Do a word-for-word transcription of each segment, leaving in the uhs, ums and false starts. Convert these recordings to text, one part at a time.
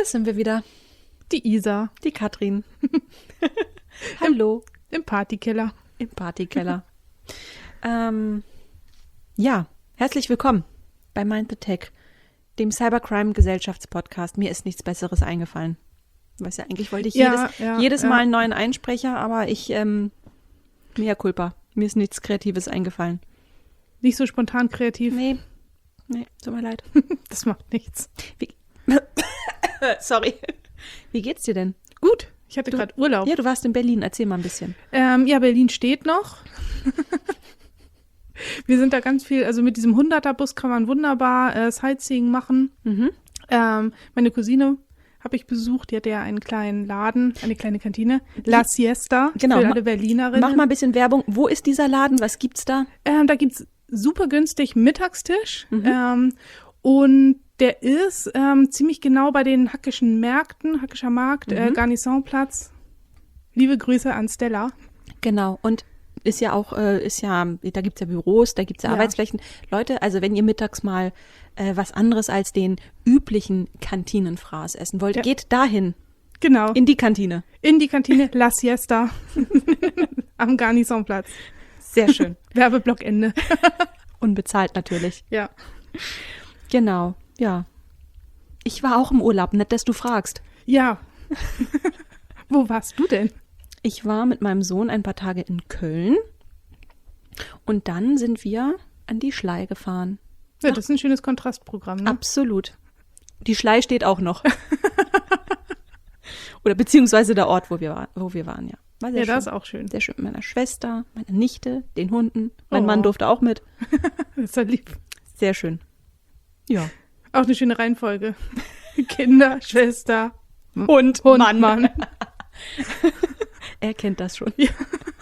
Das sind wir wieder. Die Isa. Die Katrin. Hallo. Im Partykeller. Im Partykeller. ähm, ja, herzlich willkommen bei Mind the Tech, dem Cybercrime-Gesellschaftspodcast. Mir ist nichts Besseres eingefallen. Weißt ja, eigentlich wollte ich Ja, jedes, ja, jedes ja. Mal einen neuen Einsprecher, aber ich, ähm, mea culpa. Mir ist nichts Kreatives eingefallen. Nicht so spontan kreativ. Nee, nee, tut mir leid. Das macht nichts. Wie, sorry. Wie geht's dir denn? Gut, ich hatte gerade Urlaub. Ja, du warst in Berlin. Erzähl mal ein bisschen. Ähm, ja, Berlin steht noch. Wir sind da ganz viel, also mit diesem hunderter-Bus kann man wunderbar äh, Sightseeing machen. Mhm. Ähm, meine Cousine habe ich besucht, die hatte ja einen kleinen Laden, eine kleine Kantine. La Siesta, Genau, für ma- alle Berlinerinnen. Mach mal ein bisschen Werbung. Wo ist dieser Laden? Was gibt's da? Ähm, da gibt's super günstig Mittagstisch. Mhm. Ähm, und der ist ähm, ziemlich genau bei den Hackischen Märkten, Hackischer Markt, Mhm. äh, Garnisonplatz. Liebe Grüße an Stella. Genau. Und ist ja auch, äh, ist ja, da gibt's ja Büros, da gibt's ja, Ja. Arbeitsflächen. Leute, also wenn ihr mittags mal äh, was anderes als den üblichen Kantinenfraß essen wollt, Ja. geht dahin, Genau, in, in die Kantine. in die Kantine La Siesta am Garnisonplatz. Sehr schön. Werbeblockende. Unbezahlt natürlich. Ja. Genau, ja. Ich war auch im Urlaub, nett, dass du fragst. Ja. Wo warst du denn? Ich war mit meinem Sohn ein paar Tage in Köln und dann sind wir an die Schlei gefahren. Ja, das ist ein schönes Kontrastprogramm, ne? Absolut. Die Schlei steht auch noch. Oder beziehungsweise der Ort, wo wir, war, wo wir waren, ja. War sehr Ja, schön. das ist auch schön. Sehr schön mit meiner Schwester, meiner Nichte, den Hunden. Mein Oh. Mann durfte auch mit. Das ist ja lieb. Sehr schön. Ja. Auch eine schöne Reihenfolge. Kinder, Schwester, Und Hund, Mann. Er kennt das schon. Ja.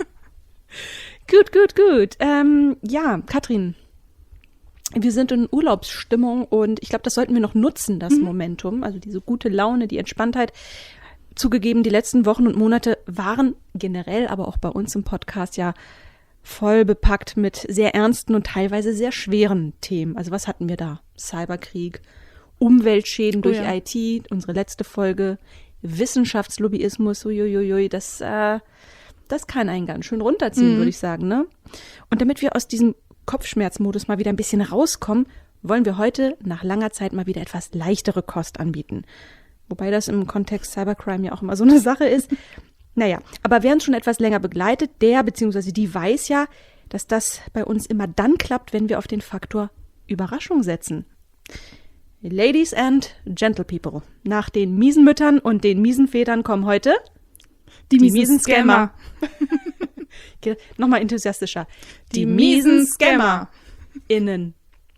Gut, gut, gut. Ähm, ja, Katrin, wir sind in Urlaubsstimmung und ich glaube, das sollten wir noch nutzen, das Momentum, also diese gute Laune, die Entspanntheit. Zugegeben, die letzten Wochen und Monate waren generell, aber auch bei uns im Podcast ja voll bepackt mit sehr ernsten und teilweise sehr schweren Themen. Also was hatten wir da? Cyberkrieg, Umweltschäden Oh durch ja. I T, unsere letzte Folge, Wissenschaftslobbyismus, uiuiui, das, äh, das kann einen ganz schön runterziehen, Mhm. würde ich sagen, ne? Und damit wir aus diesem Kopfschmerzmodus mal wieder ein bisschen rauskommen, wollen wir heute nach langer Zeit mal wieder etwas leichtere Kost anbieten. Wobei das im Kontext Cybercrime ja auch immer so eine Sache ist. Naja, aber wer uns schon etwas länger begleitet, der bzw. die weiß ja, dass das bei uns immer dann klappt, wenn wir auf den Faktor Überraschung setzen. Ladies and Gentle People, nach den miesen Müttern und den miesen Vätern kommen heute Die, die miesen Scammer. Ge- Nochmal enthusiastischer. Die miesen Scammer. Innen.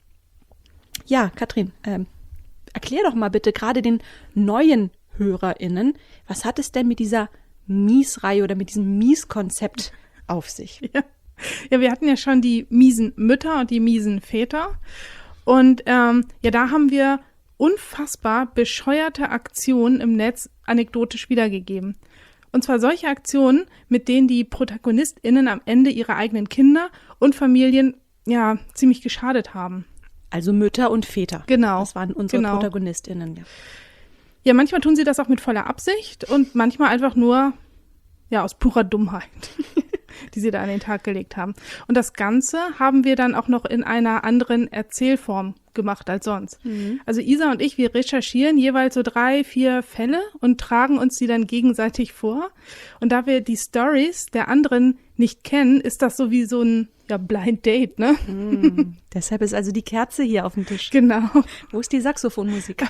Ja, Katrin, ähm, erklär doch mal bitte gerade den neuen HörerInnen, was hat es denn mit dieser Mies-Reihe oder mit diesem Mies-Konzept auf sich? Ja. Ja, wir hatten ja schon die miesen Mütter und die miesen Väter. Und ähm, ja, da haben wir unfassbar bescheuerte Aktionen im Netz anekdotisch wiedergegeben. Und zwar solche Aktionen, mit denen die ProtagonistInnen am Ende ihre eigenen Kinder und Familien ja ziemlich geschadet haben. Also Mütter und Väter. Genau. Das waren unsere genau. ProtagonistInnen. Ja. Ja, manchmal tun sie das auch mit voller Absicht und manchmal einfach nur ja aus purer Dummheit, die sie da an den Tag gelegt haben. Und das Ganze haben wir dann auch noch in einer anderen Erzählform gemacht als sonst. Mhm. Also Isa und ich, wir recherchieren jeweils so drei, vier Fälle und tragen uns die dann gegenseitig vor. Und da wir die Stories der anderen nicht kennen, ist das so wie so ein ja, Blind Date, ne? Mhm. Deshalb ist also die Kerze hier auf dem Tisch. Genau. Wo ist die Saxophonmusik?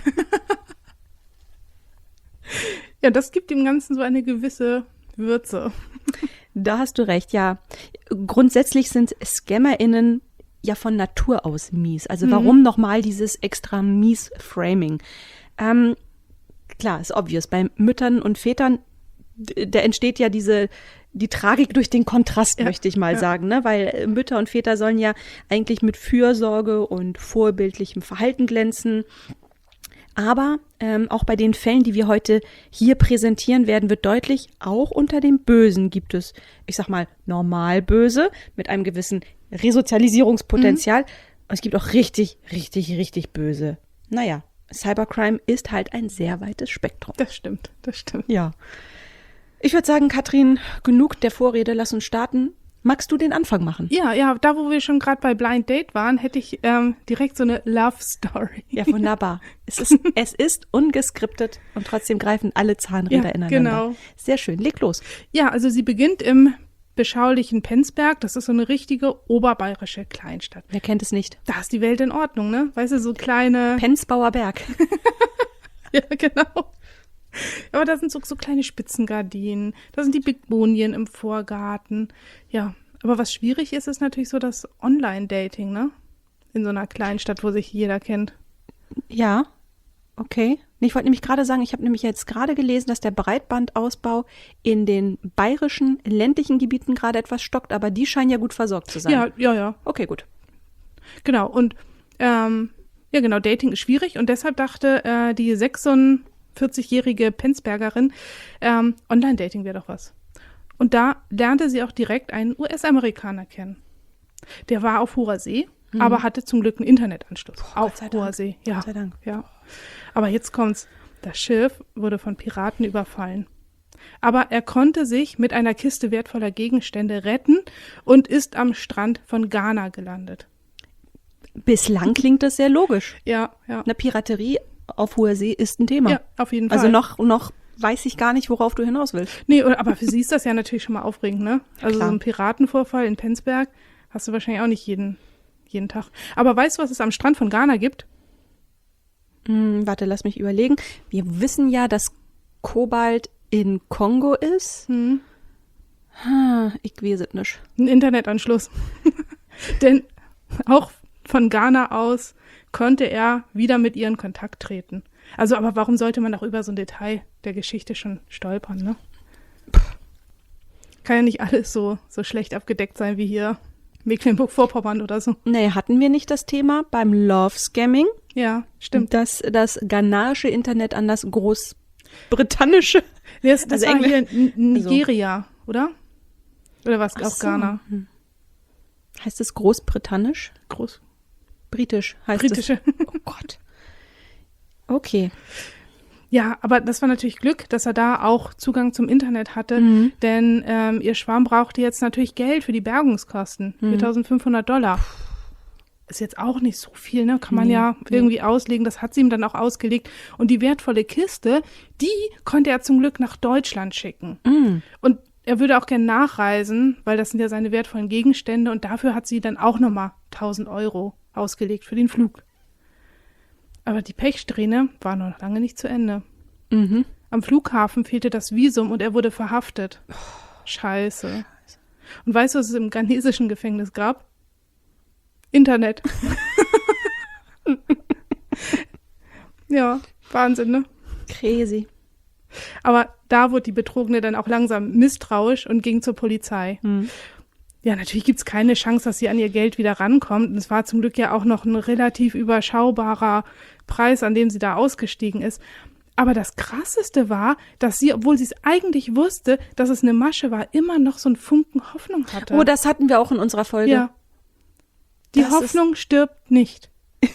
Ja, das gibt dem Ganzen so eine gewisse Würze. Da hast du recht, ja. Grundsätzlich sind ScammerInnen ja von Natur aus mies. Also Mhm. warum nochmal dieses extra mies Framing? Ähm, klar, ist obvious. Bei Müttern und Vätern, d- da entsteht ja diese, die Tragik durch den Kontrast, Ja, möchte ich mal ja. sagen, ne? Weil äh, Mütter und Väter sollen ja eigentlich mit Fürsorge und vorbildlichem Verhalten glänzen. Aber ähm, auch bei den Fällen, die wir heute hier präsentieren werden, wird deutlich, auch unter dem Bösen gibt es, ich sag mal, normal Böse mit einem gewissen Resozialisierungspotenzial. Und es gibt auch richtig, richtig, richtig Böse. Naja, Cybercrime ist halt ein sehr weites Spektrum. Das stimmt, das stimmt. Ja. Ich würde sagen, Katrin, genug der Vorrede, lass uns starten. Magst du den Anfang machen? Ja, ja, da wo wir schon gerade bei Blind Date waren, hätte ich ähm, direkt so eine Love Story. Ja, wunderbar. Es ist, es ist ungeskriptet und trotzdem greifen alle Zahnräder Ja, ineinander. genau. Sehr schön, leg los. Ja, also sie beginnt im beschaulichen Penzberg. Das ist so eine richtige oberbayerische Kleinstadt. Wer kennt es nicht? Da ist die Welt in Ordnung, ne? Weißt du, so kleine... Penzbauer Berg. Ja, genau. Aber da sind so, so kleine Spitzengardinen, da sind die Bigbonien im Vorgarten. Ja, aber was schwierig ist, ist natürlich so das Online-Dating, ne? In so einer kleinen Stadt, wo sich jeder kennt. Ja, okay. Ich wollte nämlich gerade sagen, ich habe nämlich jetzt gerade gelesen, dass der Breitbandausbau in den bayerischen ländlichen Gebieten gerade etwas stockt, aber die scheinen ja gut versorgt zu sein. Ja, ja, ja. Okay, gut. Genau, und ähm, ja genau, Dating ist schwierig und deshalb dachte äh, die sechsundvierzigjährige Penzbergerin, ähm, Online-Dating wäre doch was. Und da lernte sie auch direkt einen U S-Amerikaner kennen. Der war auf hoher See, mhm. aber hatte zum Glück einen Internetanschluss. Boah, auf Gott sei hoher Dank. See, ja. Gott sei Dank. Ja. Aber jetzt kommt's. Das Schiff wurde von Piraten überfallen. Aber er konnte sich mit einer Kiste wertvoller Gegenstände retten und ist am Strand von Ghana gelandet. Bislang klingt das sehr logisch. Ja, ja. Eine Piraterie auf hoher See ist ein Thema. Ja, auf jeden Fall. Also noch, noch weiß ich gar nicht, worauf du hinaus willst. Nee, oder- aber für sie ist das ja natürlich schon mal aufregend, ne? Also Klar. so ein Piratenvorfall in Penzberg hast du wahrscheinlich auch nicht jeden, jeden Tag. Aber weißt du, was es am Strand von Ghana gibt? Hm, warte, lass mich überlegen. Wir wissen ja, dass Kobalt in Kongo ist. Hm. Ha, ich weiß es nicht. Ein Internetanschluss. Denn auch von Ghana aus konnte er wieder mit ihr in Kontakt treten. Also, aber warum sollte man auch über so ein Detail der Geschichte schon stolpern, ne? Kann ja nicht alles so, so schlecht abgedeckt sein wie hier Mecklenburg-Vorpommern oder so. Nee, hatten wir nicht das Thema beim Love-Scamming, Ja, stimmt. dass das ghanaische Internet an das großbritannische... Nee, das das Also war Engl- hier N- Nigeria, oder? Oder was? Ach Auch so. Ghana. Hm. Heißt es großbritannisch? Groß. Britisch heißt Britische. es. Oh Gott. Okay. Ja, aber das war natürlich Glück, dass er da auch Zugang zum Internet hatte, Mhm. denn ähm, ihr Schwarm brauchte jetzt natürlich Geld für die Bergungskosten, Mhm. viertausendfünfhundert Dollar. Ist jetzt auch nicht so viel, ne? Kann man Nee, ja nee. irgendwie auslegen. Das hat sie ihm dann auch ausgelegt. Und die wertvolle Kiste, die konnte er zum Glück nach Deutschland schicken. Mm. Und er würde auch gern nachreisen, weil das sind ja seine wertvollen Gegenstände. Und dafür hat sie dann auch nochmal tausend Euro ausgelegt für den Flug. Aber die Pechsträhne war noch lange nicht zu Ende. Mhm. Am Flughafen fehlte das Visum und er wurde verhaftet. Scheiße. Und weißt du, was es im ghanesischen Gefängnis gab? Internet. Ja, Wahnsinn, ne? Crazy. Aber da wurde die Betrogene dann auch langsam misstrauisch und ging zur Polizei. Mhm. Ja, natürlich gibt's keine Chance, dass sie an ihr Geld wieder rankommt. Und es war zum Glück ja auch noch ein relativ überschaubarer Preis, an dem sie da ausgestiegen ist. Aber das Krasseste war, dass sie, obwohl sie es eigentlich wusste, dass es eine Masche war, immer noch so einen Funken Hoffnung hatte. Oh, das hatten wir auch in unserer Folge. Ja. Die Das Hoffnung stirbt nicht.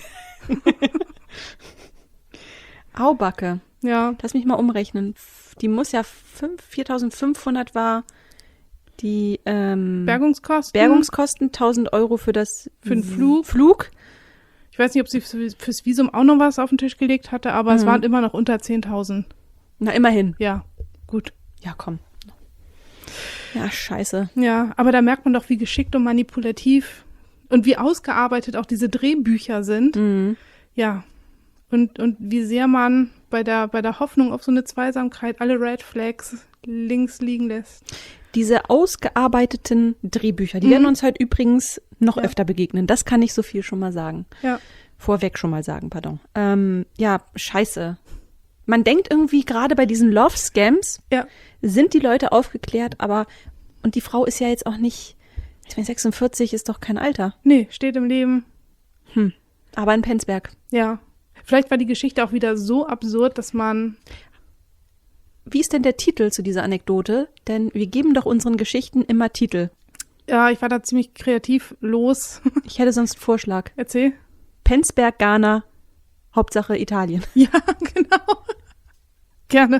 Aubacke. Ja. Lass mich mal umrechnen. Die muss ja fünf- viertausendfünfhundert war die ähm, Bergungskosten. Bergungskosten, tausend Euro für das Für den Flug. Flug. Ich weiß nicht, ob sie für- fürs Visum auch noch was auf den Tisch gelegt hatte, aber es Mhm. waren immer noch unter zehntausend. Na, immerhin. Ja, gut. Ja, komm. Ja, scheiße. Ja, aber da merkt man doch, wie geschickt und manipulativ und wie ausgearbeitet auch diese Drehbücher sind. Mhm. Ja. Und, und wie sehr man bei der, bei der Hoffnung auf so eine Zweisamkeit alle Red Flags links liegen lässt. Diese ausgearbeiteten Drehbücher, die Mhm. werden uns heute übrigens noch Ja. öfter begegnen. Das kann ich so viel schon mal sagen. Ja. Vorweg schon mal sagen, pardon. Ähm, ja, scheiße. Man denkt irgendwie, gerade bei diesen Love-Scams Ja. sind die Leute aufgeklärt, aber, und die Frau ist ja jetzt auch nicht, ich meine, sechsundvierzig ist doch kein Alter. Nee, steht im Leben. Hm. Aber in Penzberg. Ja. Vielleicht war die Geschichte auch wieder so absurd, dass man, Wie ist denn der Titel zu dieser Anekdote? Denn wir geben doch unseren Geschichten immer Titel. ja, ich war da ziemlich kreativ los. Ich hätte sonst einen Vorschlag. Erzähl. Penzberg, Ghana, Hauptsache Italien. Ja, genau. Gerne.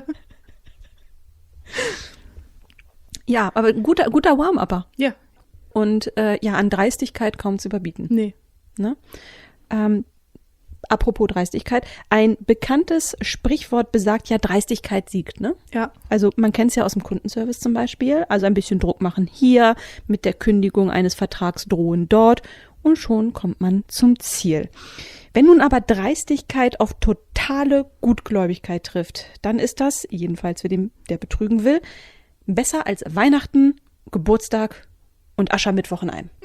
Ja, aber guter, guter Warm-Upper. Ja. Und äh, ja, an Dreistigkeit kaum zu überbieten. Nee. Ne? Ähm, apropos Dreistigkeit, ein bekanntes Sprichwort besagt ja, Dreistigkeit siegt, ne? Ja. Also man kennt es ja aus dem Kundenservice zum Beispiel, also ein bisschen Druck machen hier, mit der Kündigung eines Vertrags drohen dort und schon kommt man zum Ziel. Wenn nun aber Dreistigkeit auf totale Gutgläubigkeit trifft, dann ist das, jedenfalls für den, der betrügen will, besser als Weihnachten, Geburtstag und Aschermittwoch in einem.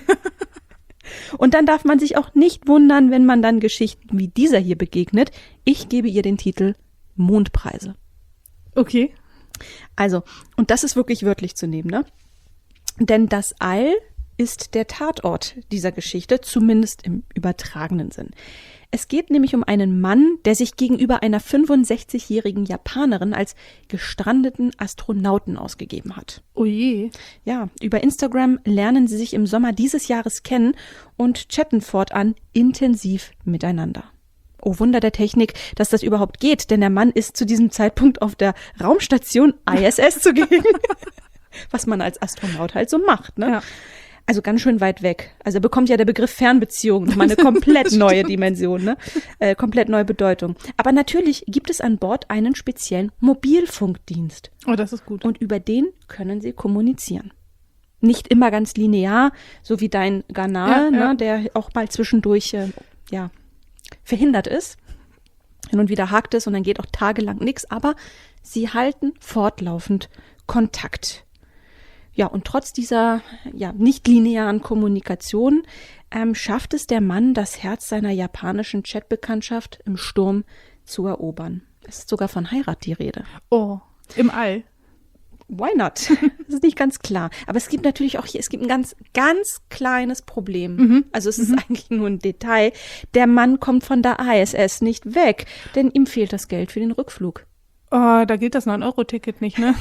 Und dann darf man sich auch nicht wundern, wenn man dann Geschichten wie dieser hier begegnet. Ich gebe ihr den Titel Mondpreise. Okay. Also, und das ist wirklich wörtlich zu nehmen, ne? Denn das All ist der Tatort dieser Geschichte, zumindest im übertragenen Sinn. Es geht nämlich um einen Mann, der sich gegenüber einer fünfundsechzigjährigen Japanerin als gestrandeten Astronauten ausgegeben hat. Oh je. Ja, über Instagram lernen sie sich im Sommer dieses Jahres kennen und chatten fortan intensiv miteinander. Oh, Wunder der Technik, dass das überhaupt geht, denn der Mann ist zu diesem Zeitpunkt auf der Raumstation I S S zugegen. Was man als Astronaut halt so macht, ne? Ja. Also ganz schön weit weg. Also bekommt ja der Begriff Fernbeziehung nochmal eine komplett neue Dimension, ne? Äh, komplett neue Bedeutung. Aber natürlich gibt es an Bord einen speziellen Mobilfunkdienst. Oh, das ist gut. Und über den können sie kommunizieren. Nicht immer ganz linear, so wie dein Kanal, Ja, ja. ne, der auch mal zwischendurch äh, ja, verhindert ist. Hin und wieder hakt es und dann geht auch tagelang nichts. Aber sie halten fortlaufend Kontakt. Ja, und trotz dieser ja nicht linearen Kommunikation ähm, schafft es der Mann, das Herz seiner japanischen Chatbekanntschaft im Sturm zu erobern. Es ist sogar von Heirat die Rede. Oh, im All. Why not? Das ist nicht ganz klar. Aber es gibt natürlich auch hier, es gibt ein ganz, ganz kleines Problem. Mhm. Also es ist eigentlich nur ein Detail. Der Mann kommt von der I S S nicht weg, denn ihm fehlt das Geld für den Rückflug. Oh, da gilt das neun Euro Ticket nicht, ne?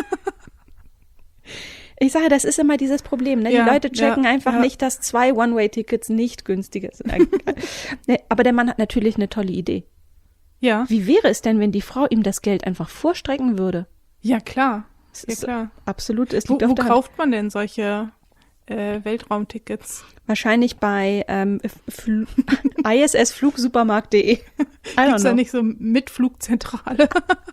Ich sage, das ist immer dieses Problem. Ne? Ja, die Leute checken ja, einfach ja. nicht, dass zwei One-Way-Tickets nicht günstiger sind. Ne, aber der Mann hat natürlich eine tolle Idee. Ja. Wie wäre es denn, wenn die Frau ihm das Geld einfach vorstrecken würde? Ja, klar. Es Ja, ist klar. absolut, es Wo, liegt auf wo der Hand. kauft man denn solche äh, Weltraumtickets? Wahrscheinlich bei ähm, Fl- I S S flugsupermarkt punkt de. I don't Gibt's da know. nicht so mit Flugzentrale?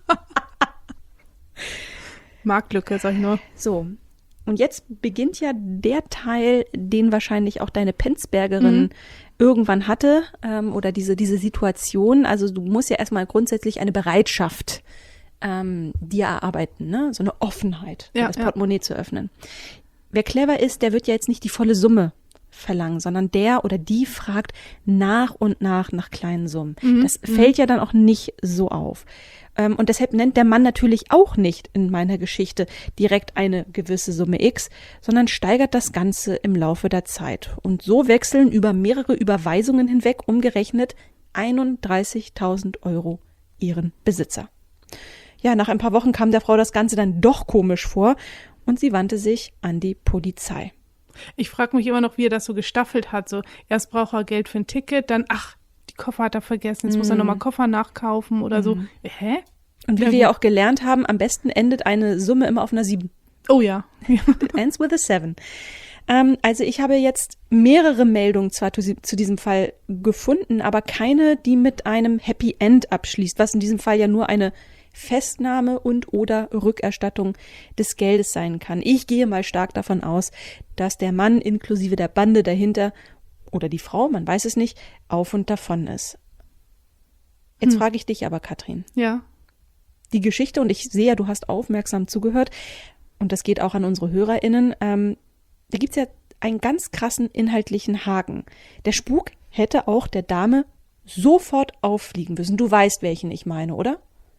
Marktlücke, sag ich nur. So, und jetzt beginnt ja der Teil, den wahrscheinlich auch deine Penzbergerin Mhm. irgendwann hatte, ähm, oder diese, diese Situation. Also du musst ja erstmal grundsätzlich eine Bereitschaft ähm, dir erarbeiten, ne? So eine Offenheit, Ja, das ja. Portemonnaie zu öffnen. Wer clever ist, der wird ja jetzt nicht die volle Summe verlangen, sondern der oder die fragt nach und nach nach kleinen Summen. Mhm. Das fällt ja dann auch nicht so auf. Ähm, und deshalb nennt der Mann natürlich auch nicht in meiner Geschichte direkt eine gewisse Summe X, sondern steigert das Ganze im Laufe der Zeit. Und so wechseln über mehrere Überweisungen hinweg umgerechnet einunddreißigtausend Euro ihren Besitzer. Ja, nach ein paar Wochen kam der Frau das Ganze dann doch komisch vor und sie wandte sich an die Polizei. Ich frage mich immer noch, wie er das so gestaffelt hat. So, erst braucht er Geld für ein Ticket, dann, ach, die Koffer hat er vergessen, jetzt muss er nochmal Koffer nachkaufen oder so. Hä? Und wie Ja, wir gut. ja auch gelernt haben, am besten endet eine Summe immer auf einer sieben. Oh ja. Ja. It ends with a seven. Ähm, also ich habe jetzt mehrere Meldungen zwar zu, zu diesem Fall gefunden, aber keine, die mit einem Happy End abschließt, was in diesem Fall ja nur eine Festnahme und oder Rückerstattung des Geldes sein kann. Ich gehe mal stark davon aus, dass der Mann inklusive der Bande dahinter oder die Frau, man weiß es nicht, auf und davon ist. Jetzt Hm. frage ich dich aber, Katrin, Ja. die Geschichte, und ich sehe ja, du hast aufmerksam zugehört, und das geht auch an unsere HörerInnen, ähm, da gibt's ja einen ganz krassen inhaltlichen Haken. Der Spuk hätte auch der Dame sofort auffliegen müssen. Du weißt, welchen ich meine, oder?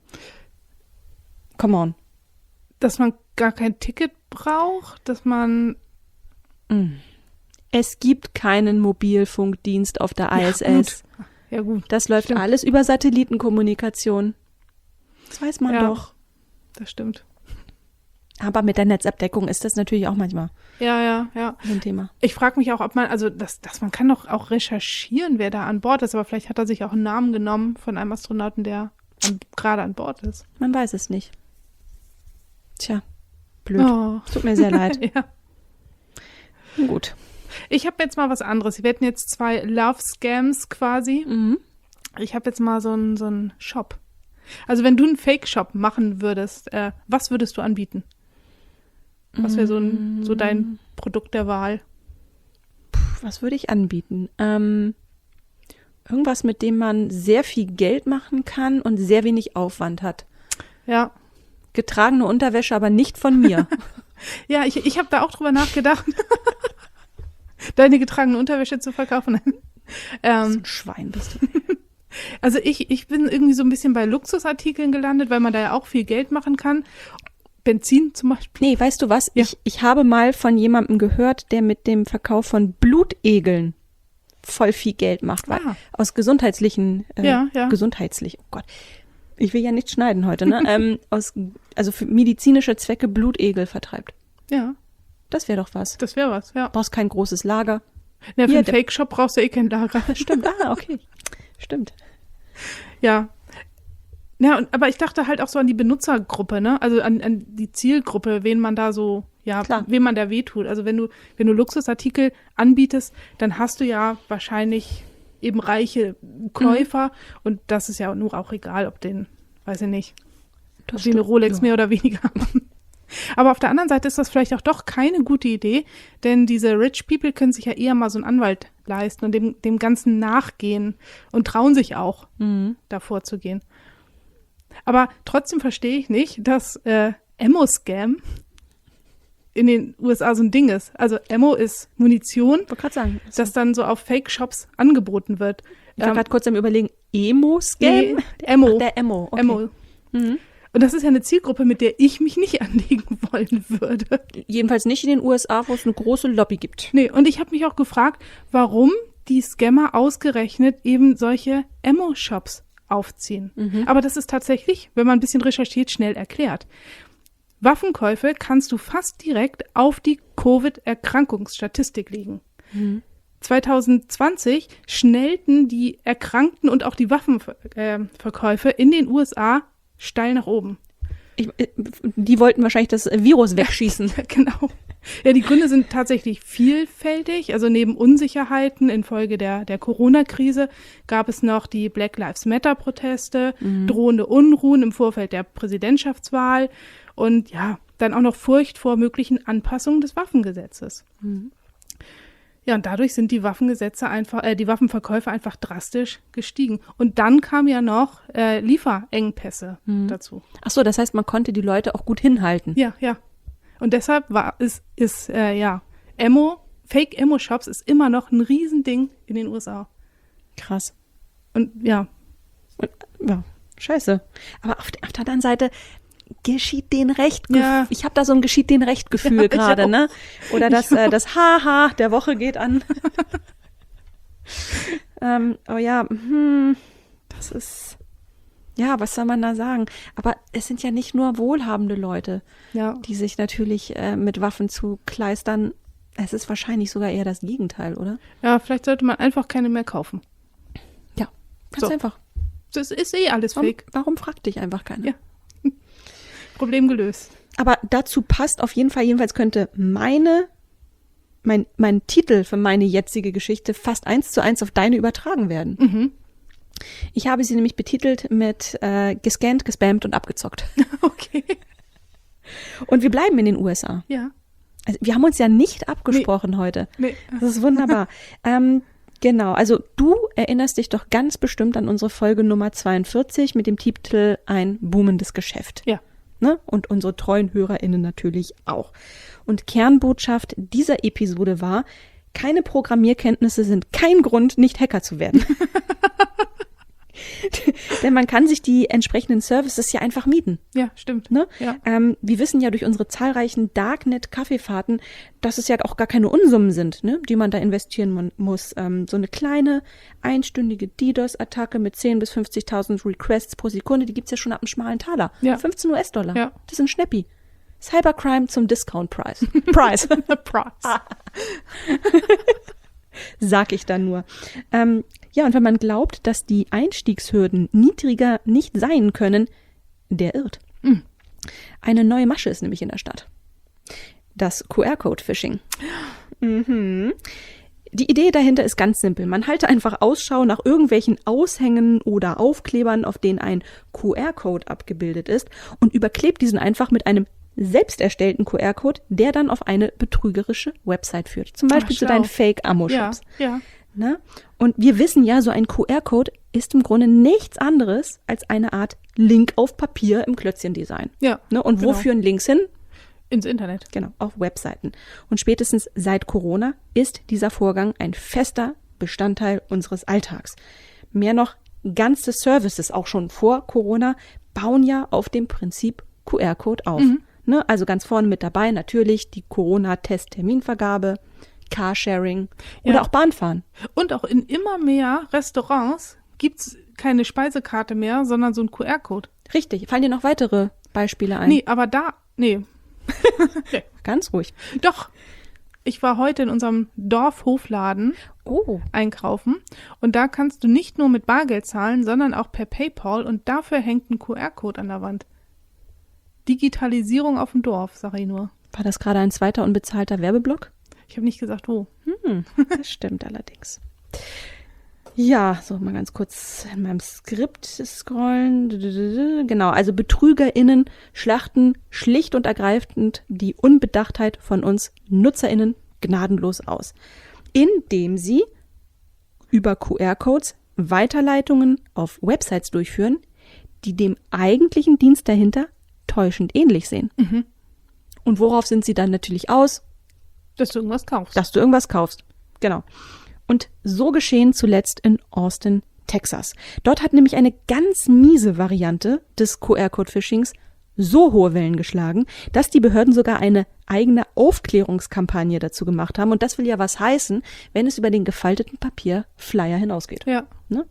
Come on. Dass man gar kein Ticket braucht, dass man. Es gibt keinen Mobilfunkdienst auf der I S S. Ja, gut. Ja, gut. Das läuft Stimmt. alles über Satellitenkommunikation. Das weiß man Ja. doch. Das stimmt. Aber mit der Netzabdeckung ist das natürlich auch manchmal Ja, ja, ja. so ein Thema. Ich frage mich auch, ob man, also das, das, man kann doch auch recherchieren, wer da an Bord ist, aber vielleicht hat er sich auch einen Namen genommen von einem Astronauten, der an, gerade an Bord ist. Man weiß es nicht. Tja, blöd. Oh. Tut mir sehr leid. Ja. Gut. Ich habe jetzt mal was anderes. Wir hatten jetzt zwei Love-Scams quasi. Mhm. Ich habe jetzt mal so einen so einen Shop. Also wenn du einen Fake-Shop machen würdest, äh, was würdest du anbieten? Was wäre so, ein, so dein Produkt der Wahl? Puh, was würde ich anbieten? Ähm, irgendwas, mit dem man sehr viel Geld machen kann und sehr wenig Aufwand hat. Ja. Getragene Unterwäsche, aber nicht von mir. Ja, ich, ich habe da auch drüber nachgedacht, deine getragene Unterwäsche zu verkaufen. So ähm, ein Schwein bist du. also ich, ich bin irgendwie so ein bisschen bei Luxusartikeln gelandet, weil man da ja auch viel Geld machen kann. Benzin zum Beispiel. Nee, weißt du was? Ja. Ich, ich habe mal von jemandem gehört, der mit dem Verkauf von Blutegeln voll viel Geld macht, weil Ah. aus gesundheitlichen, äh, Ja, ja. gesundheitlich, oh Gott, ich will ja nicht schneiden heute, ne? ähm, aus, also für medizinische Zwecke Blutegel vertreibt. Ja, Das wäre doch was. das wäre was, ja. Brauchst kein großes Lager. Ja, für Hier, einen der- Fake-Shop brauchst du eh kein Lager. Stimmt, ah, okay. Stimmt. Ja. Ja, und, aber ich dachte halt auch so an die Benutzergruppe, ne? Also an, an die Zielgruppe, wen man da so, ja, Klar. wem man da wehtut. Also wenn du, wenn du Luxusartikel anbietest, dann hast du ja wahrscheinlich eben reiche Käufer und das ist ja nur auch egal, ob den, weiß ich nicht, ob die eine Rolex mehr oder weniger haben. Aber auf der anderen Seite ist das vielleicht auch doch keine gute Idee, denn diese Rich People können sich ja eher mal so einen Anwalt leisten und dem, dem Ganzen nachgehen und trauen sich auch, Mhm. davor zu gehen. Aber trotzdem verstehe ich nicht, dass äh, Ammo-Scam in den U S A so ein Ding ist. Also Ammo ist Munition, Ich wollte gerade sagen, das dann so auf Fake-Shops angeboten wird. ich war Ähm, gerade kurz am Überlegen, Emo-Scam? nee, Ammo. Ach, der Emo, okay. Ammo. Mhm. Und das ist ja eine Zielgruppe, mit der ich mich nicht anlegen wollen würde. Jedenfalls nicht in den U S A, wo es eine große Lobby gibt. Nee, und ich habe mich auch gefragt, warum die Scammer ausgerechnet eben solche Ammo-Shops aufziehen. Mhm. Aber das ist tatsächlich, wenn man ein bisschen recherchiert, schnell erklärt. Waffenkäufe kannst du fast direkt auf die Covid-Erkrankungsstatistik legen. Mhm. zwanzig zwanzig schnellten die Erkrankten und auch die Waffenverkäufe in den U S A steil nach oben. Ich, äh, die wollten wahrscheinlich das Virus wegschießen. Genau. Ja, die Gründe sind tatsächlich vielfältig. Also neben Unsicherheiten infolge der, der Corona-Krise gab es noch die Black Lives Matter-Proteste, Mhm. drohende Unruhen im Vorfeld der Präsidentschaftswahl und ja, dann auch noch Furcht vor möglichen Anpassungen des Waffengesetzes. Mhm. Ja, und dadurch sind die Waffengesetze einfach, äh, die Waffenverkäufe einfach drastisch gestiegen. Und dann kamen ja noch äh, Lieferengpässe Mhm. dazu. Ach so, das heißt, man konnte die Leute auch gut hinhalten. Ja, ja. Und deshalb war ist ist äh, ja Ammo, Fake Ammo Shops ist immer noch ein Riesending in den U S A. Krass. Und ja, Und, ja, scheiße. Aber auf, der- auf der anderen Seite geschieht denen Recht. Ja. Ich habe da so ein geschieht denen Recht Gefühl Ja, ich gerade, auch. ne? Oder das äh, das Haha der Woche geht an. ähm, oh ja, hm, das ist ja, was soll man da sagen? Aber es sind ja nicht nur wohlhabende Leute, ja, die sich natürlich äh, mit Waffen zu kleistern. Es ist wahrscheinlich sogar eher das Gegenteil, oder? ja, vielleicht sollte man einfach keine mehr kaufen. Ja, ganz So. einfach. Das ist eh alles Warum, fake. warum fragt dich einfach keiner? Ja. Problem gelöst. Aber dazu passt auf jeden Fall, jedenfalls könnte meine, mein, mein Titel für meine jetzige Geschichte fast eins zu eins auf deine übertragen werden. Mhm. Ich habe sie nämlich betitelt mit äh, gescannt, gespammt und abgezockt. Okay. Und wir bleiben in den U S A. Ja. Also wir haben uns ja nicht abgesprochen heute. Nee. Das ist wunderbar. ähm, genau, also du erinnerst dich doch ganz bestimmt an unsere Folge Nummer zweiundvierzig mit dem Titel Ein boomendes Geschäft. Ja. Ne? Und unsere treuen HörerInnen natürlich auch. Und Kernbotschaft dieser Episode war, keine Programmierkenntnisse sind kein Grund, nicht Hacker zu werden. Denn man kann sich die entsprechenden Services ja einfach mieten. Ja, stimmt. Ne? Ja. Ähm, wir wissen ja durch unsere zahlreichen Darknet-Kaffeefahrten, dass es ja auch gar keine Unsummen sind, ne? Die man da investieren mon- muss. Ähm, so eine kleine, einstündige DDoS-Attacke mit zehntausend bis fünfzigtausend Requests pro Sekunde, die gibt's ja schon ab einem schmalen Taler. Ja. fünfzehn U S-Dollar. Ja. Das ist ein Schnäppi. Cybercrime zum Discount-Preis. Price. Price. Sag ich dann nur. Ähm, ja, und wenn man glaubt, dass die Einstiegshürden niedriger nicht sein können, der irrt. Mhm. Eine neue Masche ist nämlich in der Stadt. Das Q R-Code-Phishing. Mhm. Die Idee dahinter ist ganz simpel. Man halte einfach Ausschau nach irgendwelchen Aushängen oder Aufklebern, auf denen ein Q R-Code abgebildet ist und überklebt diesen einfach mit einem selbst erstellten Q R-Code, der dann auf eine betrügerische Website führt. Zum Beispiel Ach, zu deinen Fake-Ammo-Shops. Ja, ja. Ne? Und wir wissen ja, so ein Q R-Code ist im Grunde nichts anderes als eine Art Link auf Papier im Klötzchen-Design. Ja, ne? Und wo genau. führen Links hin? Ins Internet. Genau, auf Webseiten. Und spätestens seit Corona ist dieser Vorgang ein fester Bestandteil unseres Alltags. Mehr noch, ganze Services, auch schon vor Corona, bauen ja auf dem Prinzip Q R-Code auf. Mhm. Ne? Also ganz vorne mit dabei natürlich die Corona-Test-Terminvergabe, Carsharing oder Ja. auch Bahnfahren. Und auch in immer mehr Restaurants gibt's keine Speisekarte mehr, sondern so ein Q R-Code. Richtig. Fallen dir noch weitere Beispiele ein? Nee, aber da, nee. nee. Ganz ruhig. Doch. Ich war heute in unserem Dorfhofladen Oh. einkaufen und da kannst du nicht nur mit Bargeld zahlen, sondern auch per PayPal und dafür hängt ein Q R-Code an der Wand. Digitalisierung auf dem Dorf, sag ich nur. War das gerade ein zweiter unbezahlter Werbeblock? Ich habe nicht gesagt, wo. Hm, das stimmt allerdings. Ja, so mal ganz kurz in meinem Skript scrollen. Genau, also BetrügerInnen schlachten schlicht und ergreifend die Unbedachtheit von uns NutzerInnen gnadenlos aus, indem sie über Q R-Codes Weiterleitungen auf Websites durchführen, die dem eigentlichen Dienst dahinter täuschend ähnlich sehen. Mhm. Und worauf sind sie dann natürlich aus? Dass du irgendwas kaufst. Dass du irgendwas kaufst. Genau. Und so geschehen zuletzt in Austin, Texas. Dort hat nämlich eine ganz miese Variante des Q R-Code-Phishings so hohe Wellen geschlagen, dass die Behörden sogar eine eigene Aufklärungskampagne dazu gemacht haben. Und das will ja was heißen, wenn es über den gefalteten Papier-Flyer hinausgeht. Ja. Ne?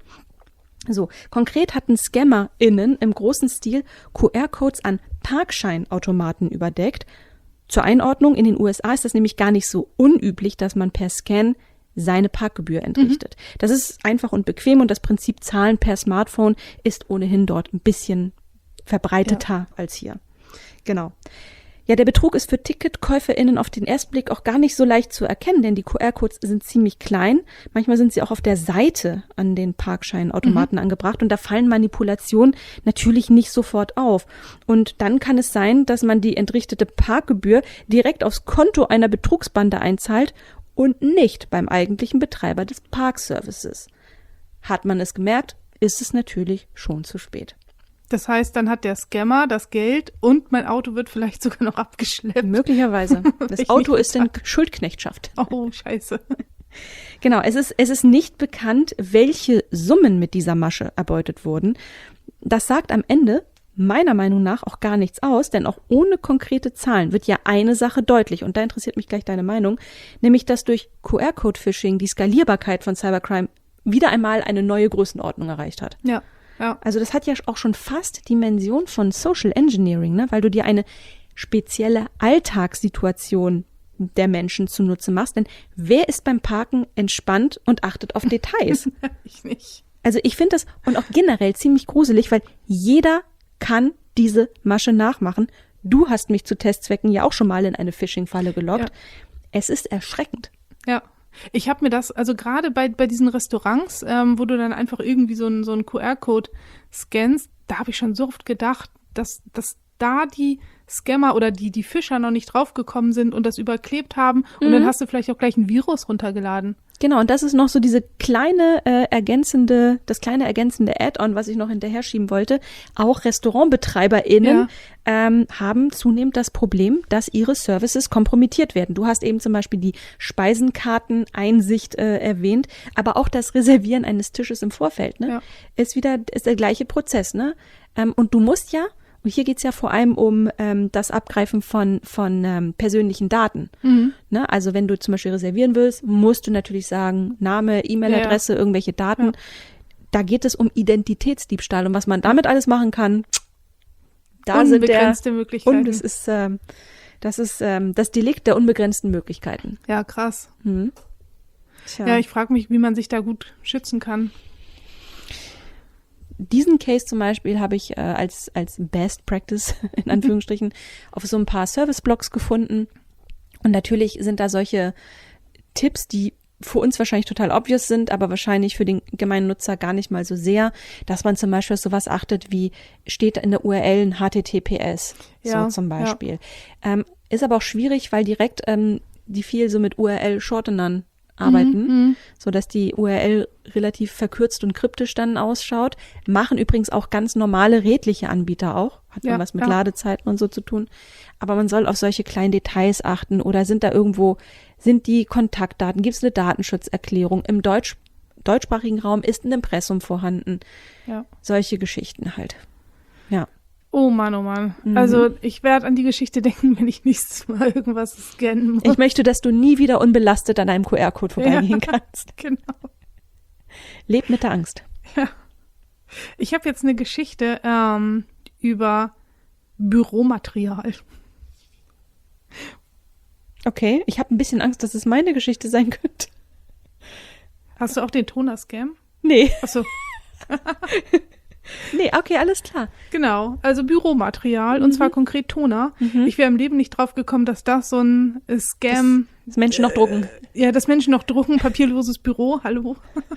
So, konkret hatten ScammerInnen im großen Stil Q R-Codes an Parkscheinautomaten überdeckt. Zur Einordnung, in den U S A ist das nämlich gar nicht so unüblich, dass man per Scan seine Parkgebühr entrichtet. Mhm. Das ist einfach und bequem und das Prinzip Zahlen per Smartphone ist ohnehin dort ein bisschen verbreiteter ja. als hier. Genau. Ja, der Betrug ist für TicketkäuferInnen auf den ersten Blick auch gar nicht so leicht zu erkennen, denn die Q R-Codes sind ziemlich klein. Manchmal sind sie auch auf der Seite an den Parkscheinautomaten mhm. angebracht und da fallen Manipulationen natürlich nicht sofort auf. Und dann kann es sein, dass man die entrichtete Parkgebühr direkt aufs Konto einer Betrugsbande einzahlt und nicht beim eigentlichen Betreiber des Parkservices. Hat man es gemerkt, ist es natürlich schon zu spät. Das heißt, dann hat der Scammer das Geld und mein Auto wird vielleicht sogar noch abgeschleppt. Möglicherweise. Das Auto ist in Schuldknechtschaft. Oh, scheiße. Genau, es ist, es ist nicht bekannt, welche Summen mit dieser Masche erbeutet wurden. Das sagt am Ende meiner Meinung nach auch gar nichts aus, denn auch ohne konkrete Zahlen wird ja eine Sache deutlich, und da interessiert mich gleich deine Meinung, nämlich dass durch Q R-Code-Phishing die Skalierbarkeit von Cybercrime wieder einmal eine neue Größenordnung erreicht hat. Ja. Ja. Also das hat ja auch schon fast Dimension von Social Engineering, ne? Weil du dir eine spezielle Alltagssituation der Menschen zunutze machst. Denn wer ist beim Parken entspannt und achtet auf Details? Ich nicht. Also ich finde das und auch generell ziemlich gruselig, weil jeder kann diese Masche nachmachen. Du hast mich zu Testzwecken ja auch schon mal in eine Phishing-Falle gelockt. Ja. Es ist erschreckend. Ja. Ich habe mir das, also gerade bei bei diesen Restaurants, ähm, wo du dann einfach irgendwie so einen so einen Q R-Code scannst, da habe ich schon so oft gedacht, dass dass da die Scammer oder die die Fischer noch nicht draufgekommen sind und das überklebt haben und mhm. dann hast du vielleicht auch gleich ein Virus runtergeladen. Genau, und das ist noch so diese kleine äh, ergänzende, das kleine ergänzende Add-on, was ich noch hinterher schieben wollte. Auch RestaurantbetreiberInnen ja. ähm, haben zunehmend das Problem, dass ihre Services kompromittiert werden. Du hast eben zum Beispiel die Speisenkarteneinsicht äh, erwähnt, aber auch das Reservieren eines Tisches im Vorfeld, ne, ja. ist wieder ist der gleiche Prozess, ne? Ähm, und du musst ja Und hier geht's ja vor allem um ähm, das Abgreifen von von ähm, persönlichen Daten. Mhm. Ne? Also wenn du zum Beispiel reservieren willst, musst du natürlich sagen, Name, E-Mail-Adresse, ja, ja. irgendwelche Daten. Ja. Da geht es um Identitätsdiebstahl. Und was man damit alles machen kann, da sind der, Unbegrenzte Möglichkeiten. und es ist, ähm, das ist ähm, das Delikt der unbegrenzten Möglichkeiten. Ja, krass. Hm. Tja. Ja, ich frage mich, wie man sich da gut schützen kann. Diesen Case zum Beispiel habe ich äh, als, als Best Practice, in Anführungsstrichen, auf so ein paar Service-Blogs gefunden. Und natürlich sind da solche Tipps, die für uns wahrscheinlich total obvious sind, aber wahrscheinlich für den gemeinen Nutzer gar nicht mal so sehr, dass man zum Beispiel auf sowas achtet, wie steht in der U R L ein H T T P S, Ja, so zum ja. Beispiel. Ähm, ist aber auch schwierig, weil direkt ähm, die viel so mit U R L-Shortenern arbeiten, Mhm. so dass die U R L relativ verkürzt und kryptisch dann ausschaut. Machen übrigens auch ganz normale redliche Anbieter auch. Hat dann Ja, was mit ja. Ladezeiten und so zu tun. Aber man soll auf solche kleinen Details achten oder sind da irgendwo, sind die Kontaktdaten, gibt es eine Datenschutzerklärung? Im Deutsch, deutschsprachigen Raum ist ein Impressum vorhanden. Ja. Solche Geschichten halt. Ja. Oh Mann, oh Mann. Mhm. Also ich werde an die Geschichte denken, wenn ich nächstes Mal irgendwas scannen muss. Ich möchte, dass du nie wieder unbelastet an einem Q R-Code vorbeigehen Ja. kannst. Genau. Leb mit der Angst. Ja. Ich habe jetzt eine Geschichte ähm, über Büromaterial. Okay, ich habe ein bisschen Angst, dass es meine Geschichte sein könnte. Hast du auch den Toner-Scam? Nee, Achso, nee, okay, alles klar. genau. Also Büromaterial und zwar konkret Toner. Mhm. Ich wäre im Leben nicht drauf gekommen, dass das so ein äh, Scam, Das Menschen noch drucken. ja, dass Menschen noch drucken, papierloses Büro, hallo.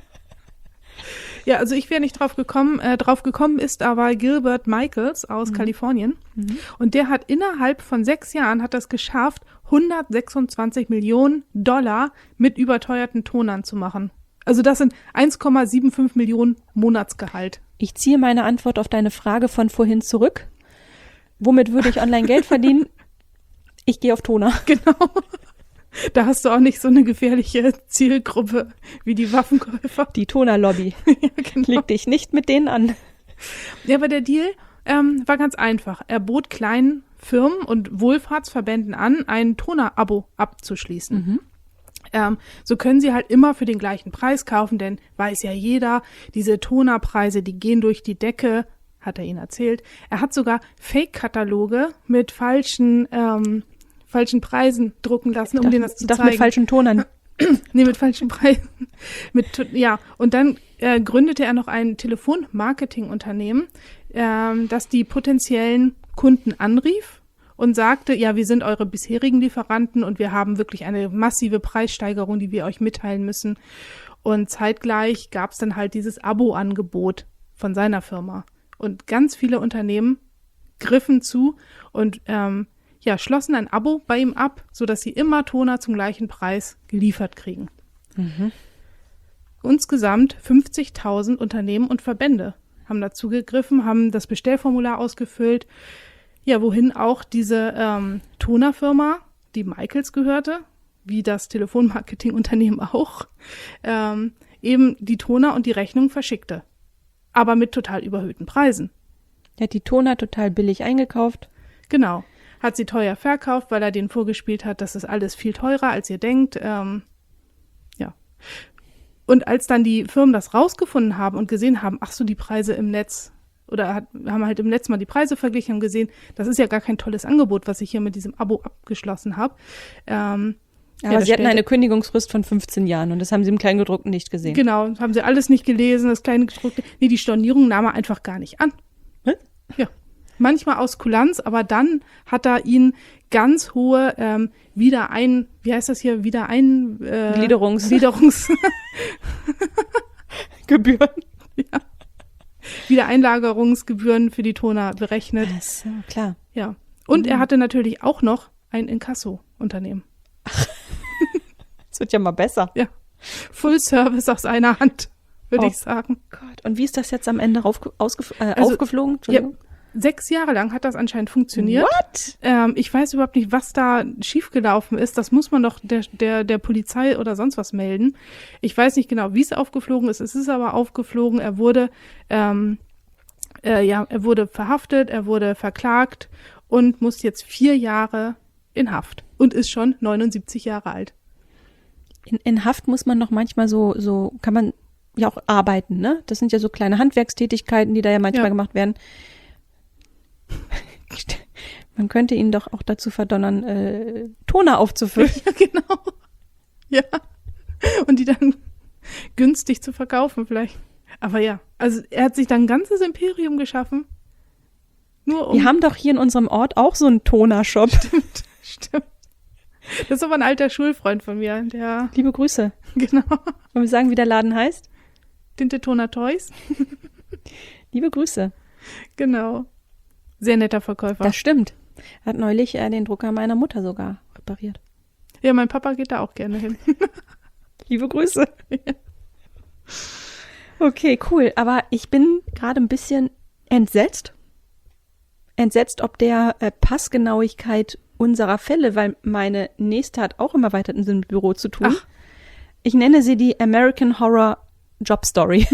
Ja, also ich wäre nicht drauf gekommen. Äh, drauf gekommen ist aber Gilbert Michaels aus Kalifornien. Mhm. Und der hat innerhalb von sechs Jahren hat das geschafft, hundertsechsundzwanzig Millionen Dollar mit überteuerten Tonern zu machen. Also das sind eins Komma fünfundsiebzig Millionen Monatsgehalt. Ich ziehe meine Antwort auf deine Frage von vorhin zurück. Womit würde ich online Geld verdienen? Ich gehe auf Toner. Genau. Da hast du auch nicht so eine gefährliche Zielgruppe wie die Waffenkäufer. Die Toner-Lobby. Ja, genau. Leg dich nicht mit denen an. Ja, aber der Deal ähm, war ganz einfach. Er bot kleinen Firmen und Wohlfahrtsverbänden an, ein Toner-Abo abzuschließen. Mhm. Ähm, so können sie halt immer für den gleichen Preis kaufen, denn weiß ja jeder, diese Tonerpreise, die gehen durch die Decke, hat er ihnen erzählt. Er hat sogar Fake-Kataloge mit falschen, ähm, falschen Preisen drucken lassen, um Ich denen darf, das zu ich darf zeigen. mit falschen Tonern. Nee, mit falschen Preisen. mit, ja, und dann äh, gründete er noch ein Telefonmarketingunternehmen, ähm, das die potenziellen Kunden anrief und sagte, ja, wir sind eure bisherigen Lieferanten und wir haben wirklich eine massive Preissteigerung, die wir euch mitteilen müssen. Und zeitgleich gab es dann halt dieses Abo-Angebot von seiner Firma. Und ganz viele Unternehmen griffen zu und ähm, ja, schlossen ein Abo bei ihm ab, sodass sie immer Toner zum gleichen Preis geliefert kriegen. Mhm. Insgesamt fünfzigtausend Unternehmen und Verbände haben dazu gegriffen, haben das Bestellformular ausgefüllt, ja, wohin auch diese ähm, Tonerfirma, die Michaels gehörte, wie das Telefonmarketingunternehmen auch, ähm, eben die Toner und die Rechnung verschickte. Aber mit total überhöhten Preisen. Er hat die Toner total billig eingekauft. Genau. Hat sie teuer verkauft, weil er denen vorgespielt hat, das ist alles viel teurer, als ihr denkt. Ähm, ja. Und als dann die Firmen das rausgefunden haben und gesehen haben, ach so, die Preise im Netz, oder hat, haben halt im Netz mal die Preise verglichen und gesehen, das ist ja gar kein tolles Angebot, was ich hier mit diesem Abo abgeschlossen habe. Ähm, Aber ja, sie hatten stellte- eine Kündigungsfrist von fünfzehn Jahren und das haben sie im Kleingedruckten nicht gesehen. Genau, haben sie alles nicht gelesen, das kleine gedruckte. Nee, die Stornierung nahm er einfach gar nicht an. Was? Ja. Manchmal aus Kulanz, aber dann hat er ihnen ganz hohe ähm, Wiederein, wie heißt das hier, Wiederein äh, Gliederungs- Gliederungs Gebühren. ja. Wiedereinlagerungsgebühren für die Toner berechnet. Ach so, klar. Ja. Und er hatte natürlich auch noch ein Inkasso-Unternehmen. Das wird ja mal besser. Ja. Full Service aus einer Hand, würde Oh. ich sagen. Gott. Und wie ist das jetzt am Ende raufge- ausgef- äh, Also, aufgeflogen? Ja, Entschuldigung. sechs Jahre lang hat das anscheinend funktioniert. What? Ähm, ich weiß überhaupt nicht, was da schiefgelaufen ist. Das muss man doch der, der, der Polizei oder sonst was melden. Ich weiß nicht genau, wie es aufgeflogen ist. Es ist aber aufgeflogen. Er wurde, ähm, äh, ja, er wurde verhaftet, er wurde verklagt und muss jetzt vier Jahre in Haft und ist schon neunundsiebzig Jahre alt. In, in Haft muss man noch manchmal so, so kann man ja auch arbeiten, ne? Das sind ja so kleine Handwerkstätigkeiten, die da ja manchmal Ja. gemacht werden. Man könnte ihn doch auch dazu verdonnern, äh, Toner aufzufüllen. Ja, genau. Ja. Und die dann günstig zu verkaufen vielleicht. Aber ja, also er hat sich dann ein ganzes Imperium geschaffen. Nur um. Wir haben doch hier in unserem Ort auch so einen Toner-Shop. Stimmt, stimmt. Das ist aber ein alter Schulfreund von mir. Der, Liebe Grüße. genau. Wollen wir sagen, wie der Laden heißt? Tinte Toner Toys. Liebe Grüße. Genau. Sehr netter Verkäufer. Das stimmt. Er hat neulich äh, den Drucker meiner Mutter sogar repariert. Ja, mein Papa geht da auch gerne hin. Liebe Grüße. Okay, cool. Aber ich bin gerade ein bisschen entsetzt. Entsetzt ob der äh, Passgenauigkeit unserer Fälle, weil meine nächste hat auch im erweiterten Sinn mit Büro zu tun. Ach. Ich nenne sie die American Horror Job Story.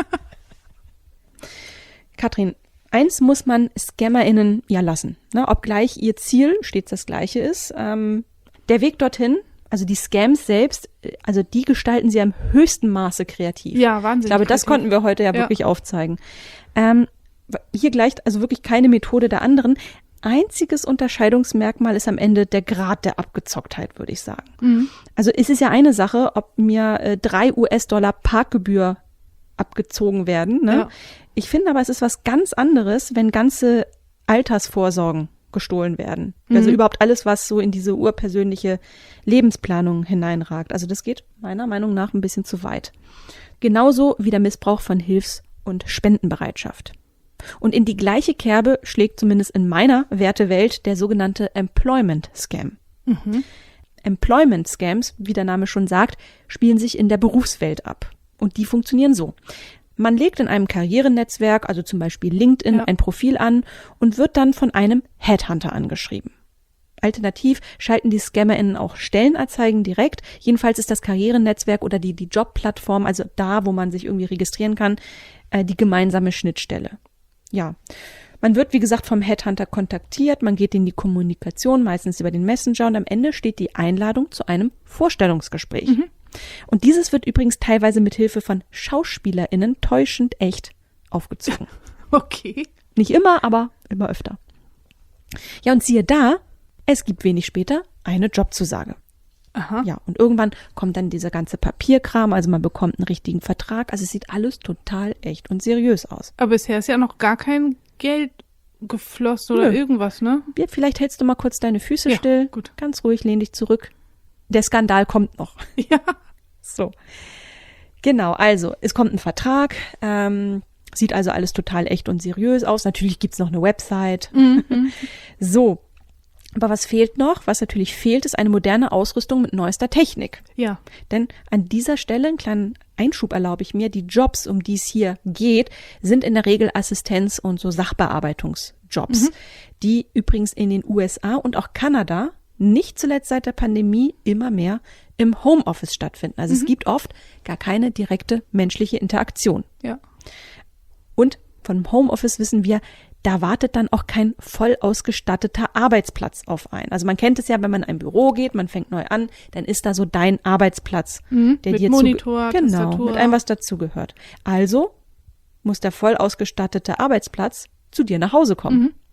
Katrin, eins muss man ScammerInnen ja lassen. Ne? Obgleich ihr Ziel stets das gleiche ist. Ähm, der Weg dorthin, also die Scams selbst, also die gestalten sie im höchsten Maße kreativ. Ja, wahnsinnig. Ich glaube, das kreativ. konnten wir heute ja, Ja. wirklich aufzeigen. Ähm, hier gleicht also wirklich keine Methode der anderen. Einziges Unterscheidungsmerkmal ist am Ende der Grad der Abgezocktheit, würde ich sagen. Mhm. Also es ist ja eine Sache, ob mir äh, drei US-Dollar Parkgebühr abgezogen werden. Ne? Ja. Ich finde aber, es ist was ganz anderes, wenn ganze Altersvorsorgen gestohlen werden. Mhm. Also überhaupt alles, was so in diese urpersönliche Lebensplanung hineinragt. Also das geht meiner Meinung nach ein bisschen zu weit. Genauso wie der Missbrauch von Hilfs- und Spendenbereitschaft. Und in die gleiche Kerbe schlägt zumindest in meiner Wertewelt der sogenannte Employment-Scam. Mhm. Employment-Scams, wie der Name schon sagt, spielen sich in der Berufswelt ab. Und die funktionieren so. Man legt in einem Karrierenetzwerk, also zum Beispiel LinkedIn, Ja. ein Profil an und wird dann von einem Headhunter angeschrieben. Alternativ schalten die ScammerInnen auch Stellenanzeigen direkt. Jedenfalls ist das Karrierenetzwerk oder die, die Jobplattform, also da, wo man sich irgendwie registrieren kann, äh, die gemeinsame Schnittstelle. Ja, man wird, wie gesagt, vom Headhunter kontaktiert, man geht in die Kommunikation, meistens über den Messenger und am Ende steht die Einladung zu einem Vorstellungsgespräch. Mhm. Und dieses wird übrigens teilweise mit Hilfe von SchauspielerInnen täuschend echt aufgezogen. Okay. Nicht immer, aber immer öfter. Ja, und siehe da, es gibt wenig später eine Jobzusage. Aha. Ja, und irgendwann kommt dann dieser ganze Papierkram, also man bekommt einen richtigen Vertrag. Also es sieht alles total echt und seriös aus. Aber bisher ist ja noch gar kein Geld geflossen oder Nö. irgendwas, ne? Ja, vielleicht hältst du mal kurz deine Füße Ja, still. gut. Ganz ruhig, lehn dich zurück. Der Skandal kommt noch. Ja. So. Genau, also es kommt ein Vertrag, ähm, sieht also alles total echt und seriös aus. Natürlich gibt's noch eine Website. Mhm. So. Aber was fehlt noch? Was natürlich fehlt, ist eine moderne Ausrüstung mit neuester Technik. Ja. Denn an dieser Stelle, einen kleinen Einschub erlaube ich mir, die Jobs, um die es hier geht, sind in der Regel Assistenz- und so Sachbearbeitungsjobs, Mhm. die übrigens in den U S A und auch Kanada nicht zuletzt seit der Pandemie immer mehr im Homeoffice stattfinden. Also es gibt oft gar keine direkte menschliche Interaktion. Ja. Und vom Homeoffice wissen wir, da wartet dann auch kein voll ausgestatteter Arbeitsplatz auf einen. Also man kennt es ja, wenn man in ein Büro geht, man fängt neu an, dann ist da so dein Arbeitsplatz, Mhm, der mit dir Monitor, zuge- genau, Tastatur. mit allem, was dazugehört. Also muss der voll ausgestattete Arbeitsplatz zu dir nach Hause kommen. Mhm.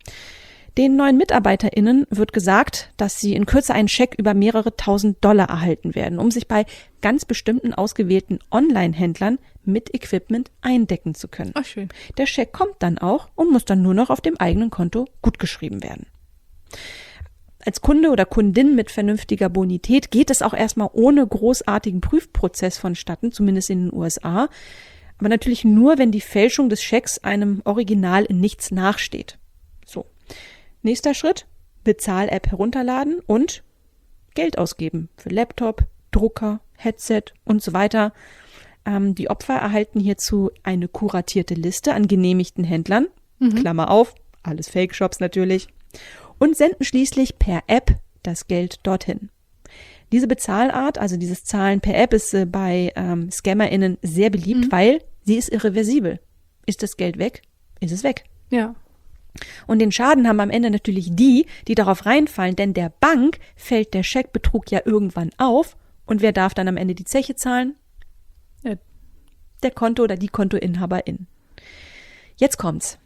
Den neuen MitarbeiterInnen wird gesagt, dass sie in Kürze einen Scheck über mehrere tausend Dollar erhalten werden, um sich bei ganz bestimmten ausgewählten Online-Händlern mit Equipment eindecken zu können. Ach, schön. Der Scheck kommt dann auch und muss dann nur noch auf dem eigenen Konto gutgeschrieben werden. Als Kunde oder Kundin mit vernünftiger Bonität geht es auch erstmal ohne großartigen Prüfprozess vonstatten, zumindest in den U S A. Aber natürlich nur, wenn die Fälschung des Schecks einem Original in nichts nachsteht. So. Nächster Schritt, Bezahl-App herunterladen und Geld ausgeben für Laptop, Drucker, Headset und so weiter. Ähm, die Opfer erhalten hierzu eine kuratierte Liste an genehmigten Händlern, Mhm. Klammer auf, alles Fake-Shops natürlich, und senden schließlich per App das Geld dorthin. Diese Bezahlart, also dieses Zahlen per App, ist äh, bei ähm, ScammerInnen sehr beliebt, Mhm. weil sie ist irreversibel. Ist das Geld weg, ist es weg. Ja. Und den Schaden haben am Ende natürlich die, die darauf reinfallen, denn der Bank fällt der Scheckbetrug ja irgendwann auf und wer darf dann am Ende die Zeche zahlen? Ja. Der Konto- oder die Kontoinhaberin. Jetzt kommt's.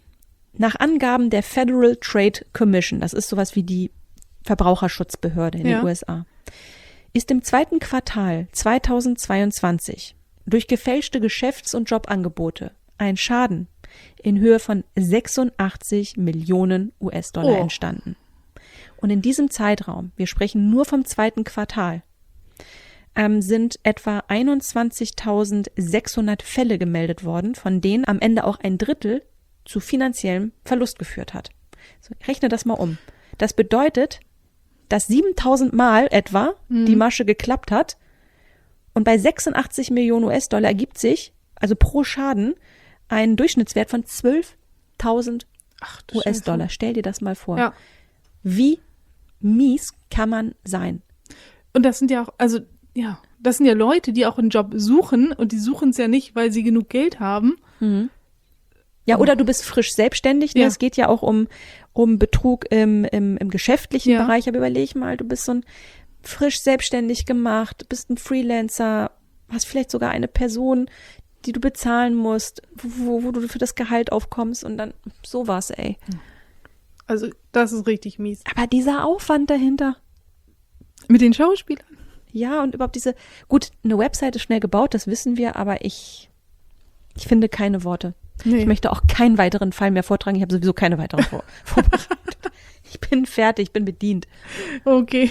Nach Angaben der Federal Trade Commission, das ist sowas wie die Verbraucherschutzbehörde in Ja. den U S A, ist im zweiten Quartal zweitausendzweiundzwanzig durch gefälschte Geschäfts- und Jobangebote ein Schaden in Höhe von sechsundachtzig Millionen U S-Dollar Oh. entstanden. Und in diesem Zeitraum, wir sprechen nur vom zweiten Quartal, ähm, sind etwa einundzwanzigtausendsechshundert Fälle gemeldet worden, von denen am Ende auch ein Drittel zu finanziellem Verlust geführt hat. So, rechne das mal um. Das bedeutet, dass siebentausend Mal etwa Mhm. die Masche geklappt hat und bei sechsundachtzig Millionen U S-Dollar ergibt sich, also pro Schaden, ein Durchschnittswert von zwölftausend Ach, du U S-Dollar. Stell dir das mal vor. Ja. Wie mies kann man sein? Und das sind ja auch, also, ja, das sind ja Leute, die auch einen Job suchen und die suchen es ja nicht, weil sie genug Geld haben. Ja, oder du bist frisch selbstständig. Ne? Ja. Es geht ja auch um, um Betrug im, im, im geschäftlichen Ja. Bereich. Aber überleg mal, du bist so ein frisch selbstständig gemacht, bist ein Freelancer, hast vielleicht sogar eine Person, die du bezahlen musst, wo, wo du für das Gehalt aufkommst und dann sowas, ey. Also, das ist richtig mies. Aber dieser Aufwand dahinter. Mit den Schauspielern? Ja, und überhaupt diese, gut, eine Website ist schnell gebaut, das wissen wir, aber ich, ich finde keine Worte. Nee. Ich möchte auch keinen weiteren Fall mehr vortragen. Ich habe sowieso keine weiteren vor vorbereitet. Ich bin fertig, ich bin bedient. Okay.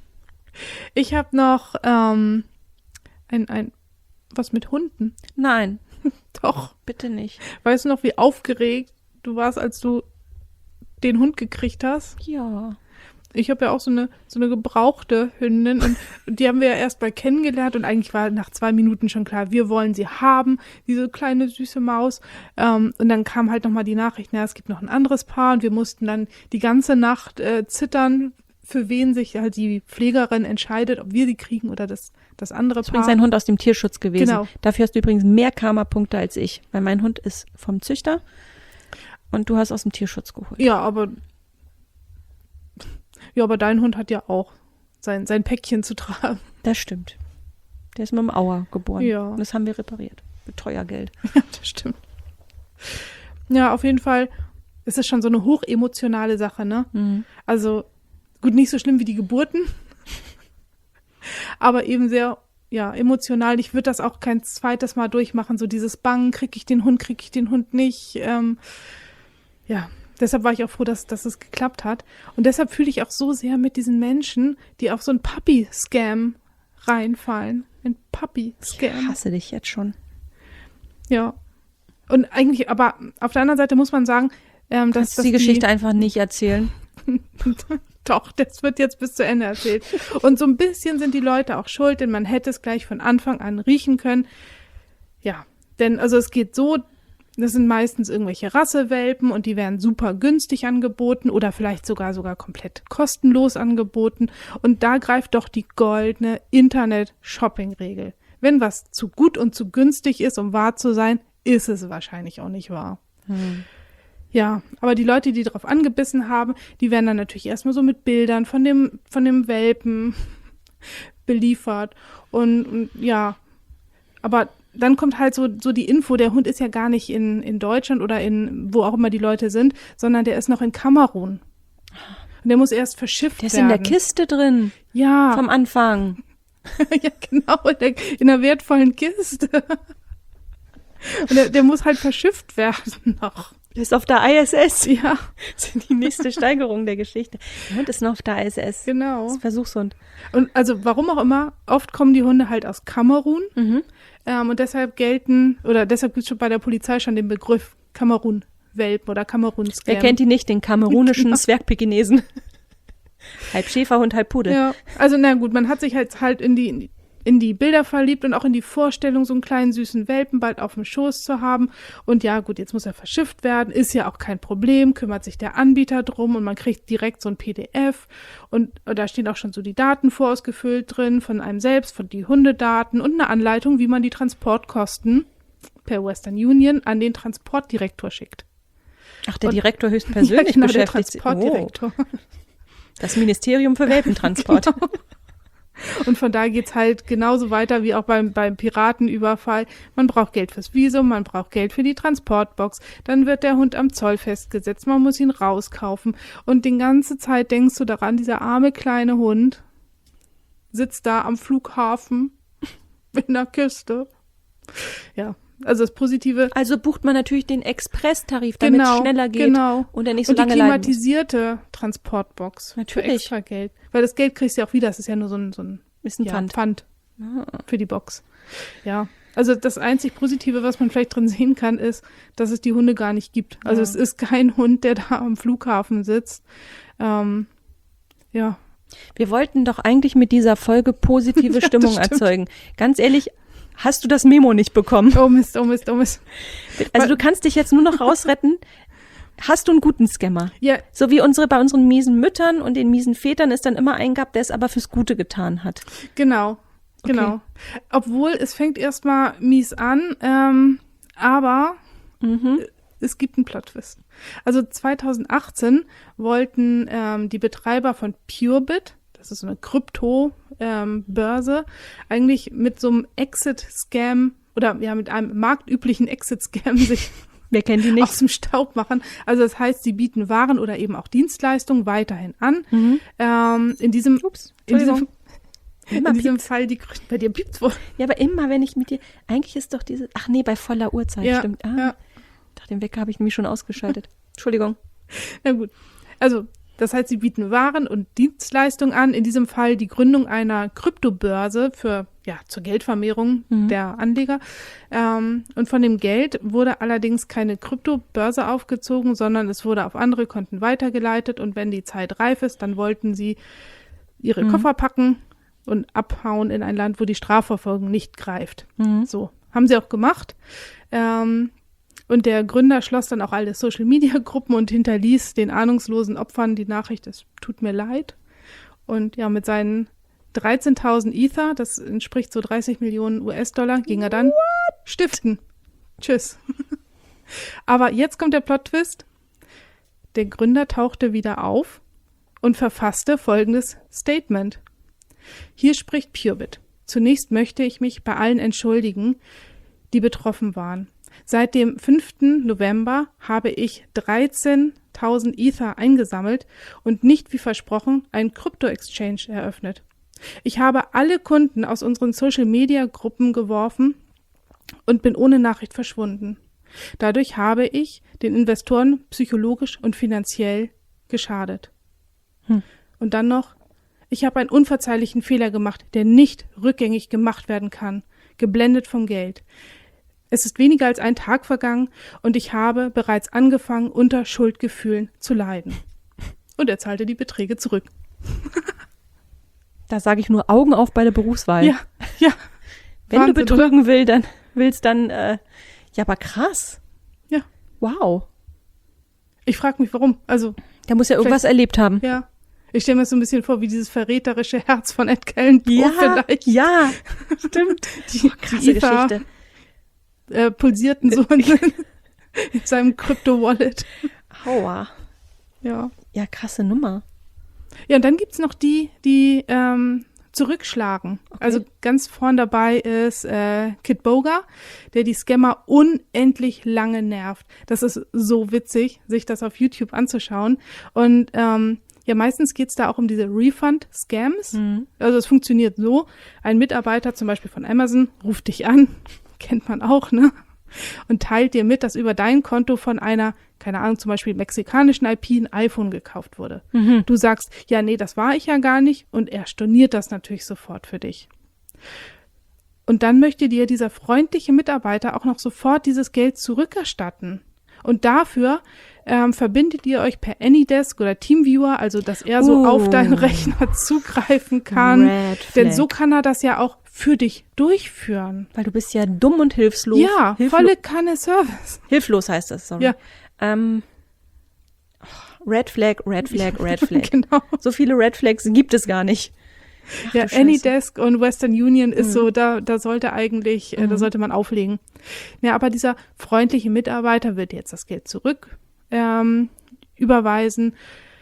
Ich habe noch ähm, ein, ein, was mit Hunden. Nein, Doch. bitte nicht. Weißt du noch, wie aufgeregt du warst, als du den Hund gekriegt hast? Ja. Ich habe ja auch so eine so eine gebrauchte Hündin und die haben wir ja erst mal kennengelernt und eigentlich war nach zwei Minuten schon klar, wir wollen sie haben, diese kleine süße Maus. Ähm, und dann kam halt nochmal die Nachricht, na, es gibt noch ein anderes Paar und wir mussten dann die ganze Nacht äh, zittern, für wen sich halt die Pflegerin entscheidet, ob wir sie kriegen oder das, das andere Das ist übrigens Paar. ein Hund aus dem Tierschutz gewesen. Genau. Dafür hast du übrigens mehr Karma-Punkte als ich, weil mein Hund ist vom Züchter und du hast aus dem Tierschutz geholt. Ja, aber ja, aber dein Hund hat ja auch sein, sein Päckchen zu tragen. Das stimmt. Der ist mit dem Auer geboren. Ja. Und das haben wir repariert. Mit Teuergeld. Ja, das stimmt. Ja, auf jeden Fall ist es schon so eine hochemotionale Sache, ne? Mhm. Also, gut, nicht so schlimm wie die Geburten, aber eben sehr, ja, emotional. Ich würde das auch kein zweites Mal durchmachen, so dieses Bangen, kriege ich den Hund, kriege ich den Hund nicht. Ähm, ja, deshalb war ich auch froh, dass, dass es geklappt hat. Und deshalb fühle ich auch so sehr mit diesen Menschen, die auf so einen Puppy-Scam reinfallen. Ein Ich Puppy-Scam. hasse dich jetzt schon. Ja. Und eigentlich, aber auf der anderen Seite muss man sagen, ähm, dass, Kannst du dass die Geschichte einfach nicht erzählen? Doch, das wird jetzt bis zu Ende erzählt. Und so ein bisschen sind die Leute auch schuld, denn man hätte es gleich von Anfang an riechen können. Ja, denn also es geht so, das sind meistens irgendwelche Rassewelpen und die werden super günstig angeboten oder vielleicht sogar sogar komplett kostenlos angeboten. Und da greift doch die goldene Internet-Shopping-Regel. Wenn was zu gut und zu günstig ist, um wahr zu sein, ist es wahrscheinlich auch nicht wahr. Hm. Ja, aber die Leute, die darauf angebissen haben, die werden dann natürlich erstmal so mit Bildern von dem, von dem Welpen beliefert. Und, und ja, aber dann kommt halt so, so die Info, der Hund ist ja gar nicht in, in Deutschland oder in, wo auch immer die Leute sind, sondern der ist noch in Kamerun. Und der muss erst verschifft Der ist werden. in der Kiste drin. Ja, Vom Anfang. ja, genau, in der, in der wertvollen Kiste. Und der, der muss halt verschifft werden noch. Der ist auf der I S S. Ja, Das ist die nächste Steigerung der Geschichte. Der Hund ist noch auf der I S S. genau. Das ist ein Versuchshund. Und also warum auch immer, oft kommen die Hunde halt aus Kamerun Mhm. ähm, und deshalb gelten, oder deshalb gibt es schon bei der Polizei schon den Begriff Kamerun-Welpen oder Kamerun-Scam. Wer kennt die nicht, den kamerunischen Genau. Zwergpekinesen? Halb Schäferhund, halb Pudel. Ja, also na gut, man hat sich halt halt in die, in die in die Bilder verliebt und auch in die Vorstellung, so einen kleinen süßen Welpen bald auf dem Schoß zu haben. Und ja, gut, jetzt muss er verschifft werden, ist ja auch kein Problem, kümmert sich der Anbieter drum und man kriegt direkt so ein P D F und da stehen auch schon so die Daten vorausgefüllt drin von einem selbst, von die Hundedaten und eine Anleitung, wie man die Transportkosten per Western Union an den Transportdirektor schickt. Ach, der Und- Direktor höchstpersönlich ja, genau, der beschäftigt sich. Transportdirektor. Oh, das Ministerium für Welpentransport. Genau. Und von da geht's halt genauso weiter wie auch beim, beim Piratenüberfall. Man braucht Geld fürs Visum, man braucht Geld für die Transportbox. Dann wird der Hund am Zoll festgesetzt, man muss ihn rauskaufen. Und die ganze Zeit denkst du daran, dieser arme kleine Hund sitzt da am Flughafen in der Kiste. Ja, also das Positive. Also bucht man natürlich den Express-Tarif, damit es Genau, schneller geht genau. und er nicht so Und die lange leiden muss. klimatisierte Transportbox. Natürlich. Für extra Geld. Weil das Geld kriegst du ja auch wieder. Das ist ja nur so ein, so ein, Ist ein ja, Pfand. Pfand Ah. für die Box. Ja. Also das einzig Positive, was man vielleicht drin sehen kann, ist, dass es die Hunde gar nicht gibt. Also Ja. es ist kein Hund, der da am Flughafen sitzt. Ähm, ja. Wir wollten doch eigentlich mit dieser Folge positive Ja, Stimmung das stimmt. erzeugen. Ganz ehrlich, hast du das Memo nicht bekommen? Oh Mist, oh Mist, oh Mist. Also du kannst dich jetzt nur noch rausretten. Hast du einen guten Scammer? Ja, So wie unsere bei unseren miesen Müttern und den miesen Vätern ist dann immer ein gehabt, der es aber fürs Gute getan hat. genau. Genau. Obwohl, es fängt erstmal mies an, ähm, aber Mhm. es gibt einen Plot-Twist. Also zweitausendachtzehn wollten ähm, die Betreiber von Purebit, das ist so eine Krypto-Börse, eigentlich mit so einem Exit-Scam oder ja mit einem marktüblichen Exit-Scam sich Wer kennt die aus nicht? dem Staub machen. Also das heißt, sie bieten Waren oder eben auch Dienstleistungen weiterhin an. Mhm. Ähm, in diesem, Ups, in diesem, Entschuldigung. Immer in diesem piept's. Fall, die Grü- bei dir piept's wohl. Ja, aber immer, wenn ich mit dir, eigentlich ist doch diese, ach nee, bei voller Uhrzeit, Ja, stimmt. Ah, ja. Doch, den Wecker habe ich nämlich schon ausgeschaltet. Entschuldigung. Na gut. Also, das heißt, sie bieten Waren und Dienstleistungen an. In diesem Fall die Gründung einer Kryptobörse für, ja, zur Geldvermehrung Mhm. der Anleger. Ähm, und von dem Geld wurde allerdings keine Kryptobörse aufgezogen, sondern es wurde auf andere Konten weitergeleitet. Und wenn die Zeit reif ist, dann wollten sie ihre Mhm. Koffer packen und abhauen in ein Land, wo die Strafverfolgung nicht greift. Mhm. So, haben sie auch gemacht. Ähm, und der Gründer schloss dann auch alle Social-Media-Gruppen und hinterließ den ahnungslosen Opfern die Nachricht, es tut mir leid. Und ja, mit seinen dreizehntausend Ether, das entspricht so dreißig Millionen U S-Dollar, ging er dann stiften. Tschüss. Aber jetzt kommt der Plot-Twist. Der Gründer tauchte wieder auf und verfasste folgendes Statement. Hier spricht Purebit. Zunächst möchte ich mich bei allen entschuldigen, die betroffen waren. Seit dem fünften November habe ich dreizehntausend Ether eingesammelt und nicht wie versprochen einen Krypto-Exchange eröffnet. Ich habe alle Kunden aus unseren Social-Media-Gruppen geworfen und bin ohne Nachricht verschwunden. Dadurch habe ich den Investoren psychologisch und finanziell geschadet. Hm. Und dann noch, ich habe einen unverzeihlichen Fehler gemacht, der nicht rückgängig gemacht werden kann, geblendet vom Geld. Es ist weniger als ein Tag vergangen und ich habe bereits angefangen, unter Schuldgefühlen zu leiden. Und er zahlte die Beträge zurück. Da sage ich nur Augen auf bei der Berufswahl. Ja, ja. Wenn Wahnsinn, du betrügen will, dann willst dann, äh, ja, aber krass. Ja. Wow. Ich frage mich, warum. Also, Der muss ja irgendwas Vielleicht- erlebt haben. ja. Ich stelle mir so ein bisschen vor, wie dieses verräterische Herz von Ed Cullen Poe vielleicht. ja, stimmt. Die, Krasse die Ether, Geschichte. Äh, pulsierten so in, in seinem Crypto-Wallet. Aua. Ja. Ja, krasse Nummer. Ja, und dann gibt's noch die, die ähm, zurückschlagen. Okay. Also ganz vorn dabei ist äh, Kid Boga, der die Scammer unendlich lange nervt. Das ist so witzig, sich das auf YouTube anzuschauen. Und ähm, ja, meistens geht's da auch um diese Refund-Scams. Mhm. Also es funktioniert so, ein Mitarbeiter zum Beispiel von Amazon ruft dich an, kennt man auch, ne? Und teilt dir mit, dass über dein Konto von einer, keine Ahnung, zum Beispiel mexikanischen I P ein iPhone gekauft wurde. Mhm. Du sagst, ja, nee, das war ich ja gar nicht und er storniert das natürlich sofort für dich. Und dann möchte dir dieser freundliche Mitarbeiter auch noch sofort dieses Geld zurückerstatten. Und dafür ähm, verbindet ihr euch per Anydesk oder Teamviewer, also dass er so Uh. auf deinen Rechner zugreifen kann. Red Denn Flag. so kann er das ja auch für dich durchführen. Weil du bist ja dumm und hilflos. Ja, Hilflo volle Kanne Service. Hilflos heißt das, sorry. Ja. Ähm, Red Flag, Red Flag, Red Flag. Genau. So viele Red Flags gibt es gar nicht. Ach, Ja, du Scheiße. Anydesk und Western Union ist Mhm. so, da, da sollte eigentlich, äh, da Mhm. sollte man auflegen. Ja, aber dieser freundliche Mitarbeiter wird jetzt das Geld zurück ähm, überweisen.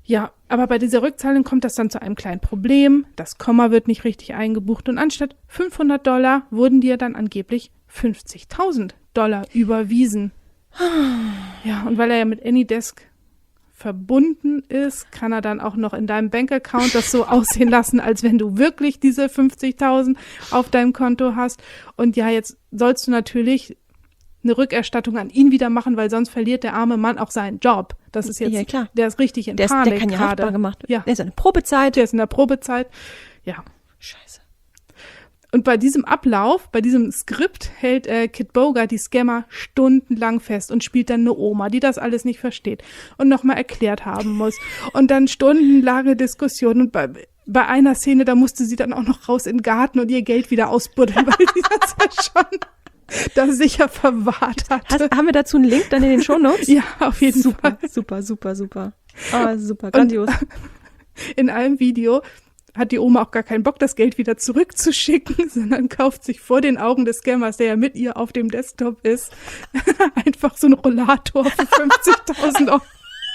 Ja, aber bei dieser Rückzahlung kommt das dann zu einem kleinen Problem. Das Komma wird nicht richtig eingebucht und anstatt fünfhundert Dollar wurden dir dann angeblich fünfzigtausend Dollar überwiesen. Ja, und weil er ja mit AnyDesk verbunden ist, kann er dann auch noch in deinem Bankaccount das so aussehen lassen, als wenn du wirklich diese fünfzigtausend auf deinem Konto hast. Und ja, jetzt sollst du natürlich eine Rückerstattung an ihn wieder machen, weil sonst verliert der arme Mann auch seinen Job. Das ist jetzt, Ja, klar. der ist richtig in Der, ist, Panik der kann ja haftbar gerade. gemacht werden. Ja. Der ist eine Probezeit. Der ist in der Probezeit. Ja. Scheiße. Und bei diesem Ablauf, bei diesem Skript hält äh, Kit Bogart die Scammer stundenlang fest und spielt dann eine Oma, die das alles nicht versteht und nochmal erklärt haben muss. Und dann stundenlange Diskussionen. Und bei, bei einer Szene, da musste sie dann auch noch raus in den Garten und ihr Geld wieder ausbuddeln, weil die das ja schon da sicher verwahrt hat. Hast, haben wir dazu einen Link dann in den Shownotes? Ja, auf jeden super, Fall. super, super, super. Ah, super, grandios. Und in einem Video hat die Oma auch gar keinen Bock, das Geld wieder zurückzuschicken, sondern kauft sich vor den Augen des Scammers, der ja mit ihr auf dem Desktop ist, einfach so einen Rollator für fünfzigtausend Euro.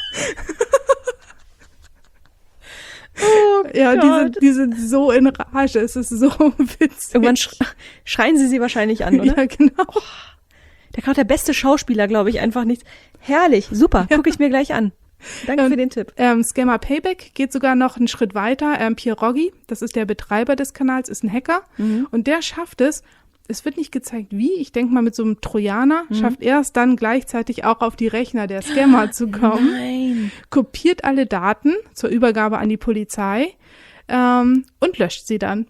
Oh ja, Gott. die sind, die sind so in Rage, es ist so witzig. Irgendwann sch schreien sie sie wahrscheinlich an, oder? Ja, genau. Oh, der kann auch der beste Schauspieler, glaube ich, einfach nicht. Herrlich, super, gucke ich mir gleich an. Danke ähm, für den Tipp. Ähm, Scammer Payback geht sogar noch einen Schritt weiter. Ähm, Pierre Roggi, das ist der Betreiber des Kanals, ist ein Hacker. Mhm. Und der schafft es, es wird nicht gezeigt wie, ich denke mal mit so einem Trojaner, Mhm. schafft er es dann gleichzeitig auch auf die Rechner der Scammer zu kommen. Nein. Kopiert alle Daten zur Übergabe an die Polizei ähm, und löscht sie dann.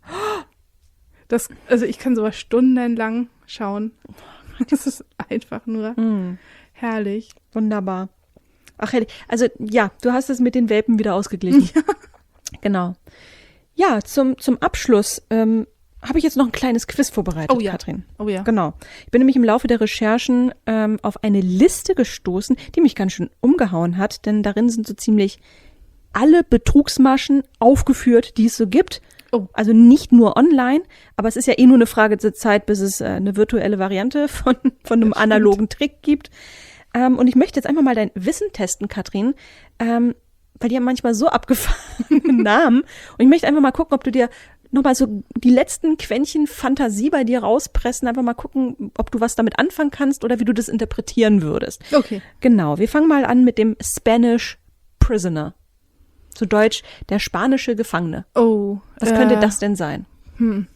Das, also ich kann sowas stundenlang schauen. Das ist einfach nur Mhm. herrlich. Wunderbar. Ach, herrlich. Also ja, du hast es mit den Welpen wieder ausgeglichen. Ja. Genau. Ja, zum, zum Abschluss ähm, habe ich jetzt noch ein kleines Quiz vorbereitet, Oh ja. Katrin. Oh ja. Genau. Ich bin nämlich im Laufe der Recherchen ähm, auf eine Liste gestoßen, die mich ganz schön umgehauen hat, denn darin sind so ziemlich alle Betrugsmaschen aufgeführt, die es so gibt. Oh. Also nicht nur online, aber es ist ja eh nur eine Frage der Zeit, bis es äh, eine virtuelle Variante von, von einem Das analogen Trick gibt. Ähm, und ich möchte jetzt einfach mal dein Wissen testen, Katrin, ähm, weil die haben manchmal so abgefahrene Namen. Und ich möchte einfach mal gucken, ob du dir nochmal so die letzten Quäntchen Fantasie bei dir rauspressen, einfach mal gucken, ob du was damit anfangen kannst oder wie du das interpretieren würdest. Okay. Genau, wir fangen mal an mit dem Spanish Prisoner. Zu Deutsch, der spanische Gefangene. Oh. Was könnte äh, das denn sein? Hm.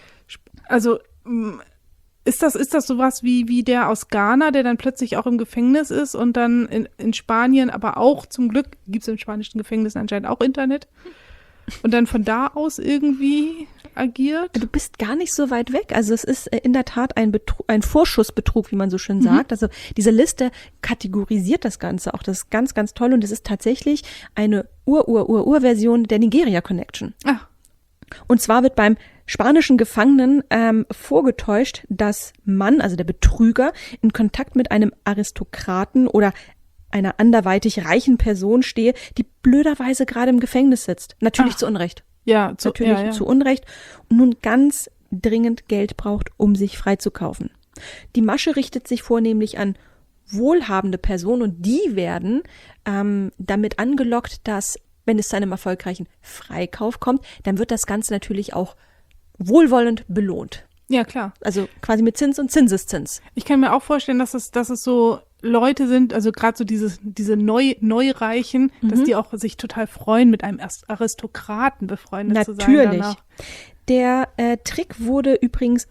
Also, mm, ist das, ist das sowas wie, wie der aus Ghana, der dann plötzlich auch im Gefängnis ist und dann in, in Spanien, aber auch zum Glück gibt es im spanischen Gefängnis anscheinend auch Internet und dann von da aus irgendwie agiert? Du bist gar nicht so weit weg. Also es ist äh, in der Tat ein, Betru- ein Vorschussbetrug, wie man so schön sagt. Also diese Liste kategorisiert das Ganze auch. Das ist ganz, ganz toll. Und es ist tatsächlich eine Ur-Ur-Ur-Ur-Version der Nigeria Connection. Ah, Und zwar wird beim spanischen Gefangenen ähm, vorgetäuscht, dass man, also der Betrüger, in Kontakt mit einem Aristokraten oder einer anderweitig reichen Person stehe, die blöderweise gerade im Gefängnis sitzt. Natürlich Ach. zu Unrecht. ja, zu, Natürlich ja, ja. zu Unrecht. Und nun ganz dringend Geld braucht, um sich freizukaufen. Die Masche richtet sich vornehmlich an wohlhabende Personen und die werden ähm, damit angelockt, dass, wenn es zu einem erfolgreichen Freikauf kommt, dann wird das Ganze natürlich auch wohlwollend belohnt. Ja, klar. Also quasi mit Zins und Zinseszins. Ich kann mir auch vorstellen, dass es, dass es so Leute sind, also gerade so dieses, diese Neu, Neureichen, dass Mhm. die auch sich total freuen, mit einem Ast- Aristokraten befreundet zu sein. Natürlich. Danach. Der äh, Trick wurde übrigens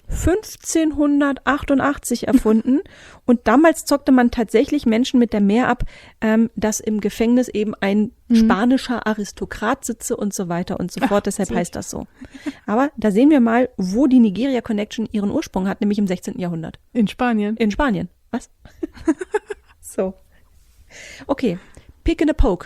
fünfzehnhundertachtundachtzig erfunden und damals zockte man tatsächlich Menschen mit der Mehr ab, ähm, dass im Gefängnis eben ein Mhm. spanischer Aristokrat sitze und so weiter und so fort. Ach, Deshalb so. heißt das so. Aber da sehen wir mal, wo die Nigeria Connection ihren Ursprung hat, nämlich im sechzehnten Jahrhundert. In Spanien. In Spanien. Was? So. Okay. Pick and a poke.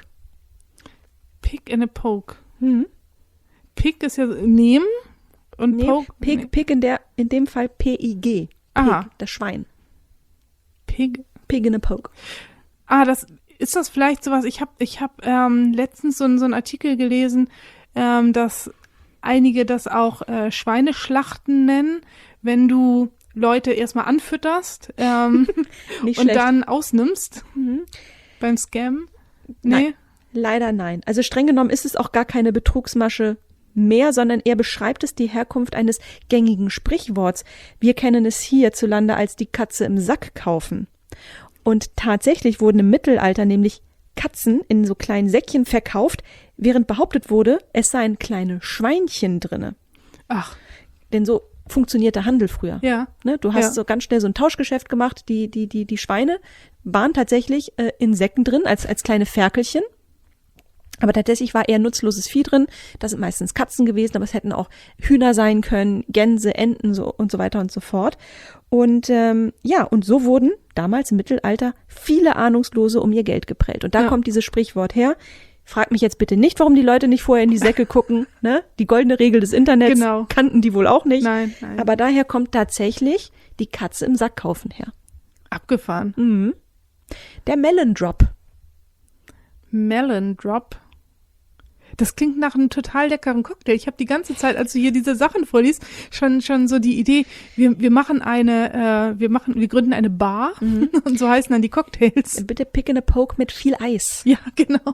Pick and a poke. Mhm. Pick ist ja nehmen und Nee, poke. Pig, nee. Pig in der, in dem Fall P I G. Pig, Aha. das Schwein. Pig. Pig in a poke. Ah, das ist das vielleicht sowas. Ich habe ich hab, ähm, letztens so, so einen Artikel gelesen, ähm, dass einige das auch äh, Schweineschlachten nennen, wenn du Leute erstmal anfütterst ähm, Nicht und schlecht. dann ausnimmst Mhm. beim Scam. Nee. Nein. Leider nein. Also streng genommen ist es auch gar keine Betrugsmasche mehr, sondern er beschreibt es die Herkunft eines gängigen Sprichworts. Wir kennen es hierzulande als die Katze im Sack kaufen. Und tatsächlich wurden im Mittelalter nämlich Katzen in so kleinen Säckchen verkauft, während behauptet wurde, es seien kleine Schweinchen drinne. Ach. Denn so funktionierte Handel früher. Ja. Ne, du hast ja. so ganz schnell so ein Tauschgeschäft gemacht. Die, die, die, die Schweine waren tatsächlich äh, in Säcken drin, als, als kleine Ferkelchen. Aber tatsächlich war eher nutzloses Vieh drin. Das sind meistens Katzen gewesen, aber es hätten auch Hühner sein können, Gänse, Enten so und so weiter und so fort. Und ähm, ja, und so wurden damals im Mittelalter viele Ahnungslose um ihr Geld geprellt. Und da ja. kommt dieses Sprichwort her. Frag mich jetzt bitte nicht, warum die Leute nicht vorher in die Säcke gucken. Ne? Die goldene Regel des Internets genau. kannten die wohl auch nicht. Nein, nein. Aber daher kommt tatsächlich die Katze im Sack kaufen her. Abgefahren. Mhm. Der Melon Drop. Melon Drop. Das klingt nach einem total leckeren Cocktail. Ich habe die ganze Zeit, als du hier diese Sachen vorliest, schon schon so die Idee, wir wir machen eine, äh, wir machen, wir gründen eine Bar mhm. und so heißen dann die Cocktails. Bitte Pick and a Poke mit viel Eis. Ja, genau.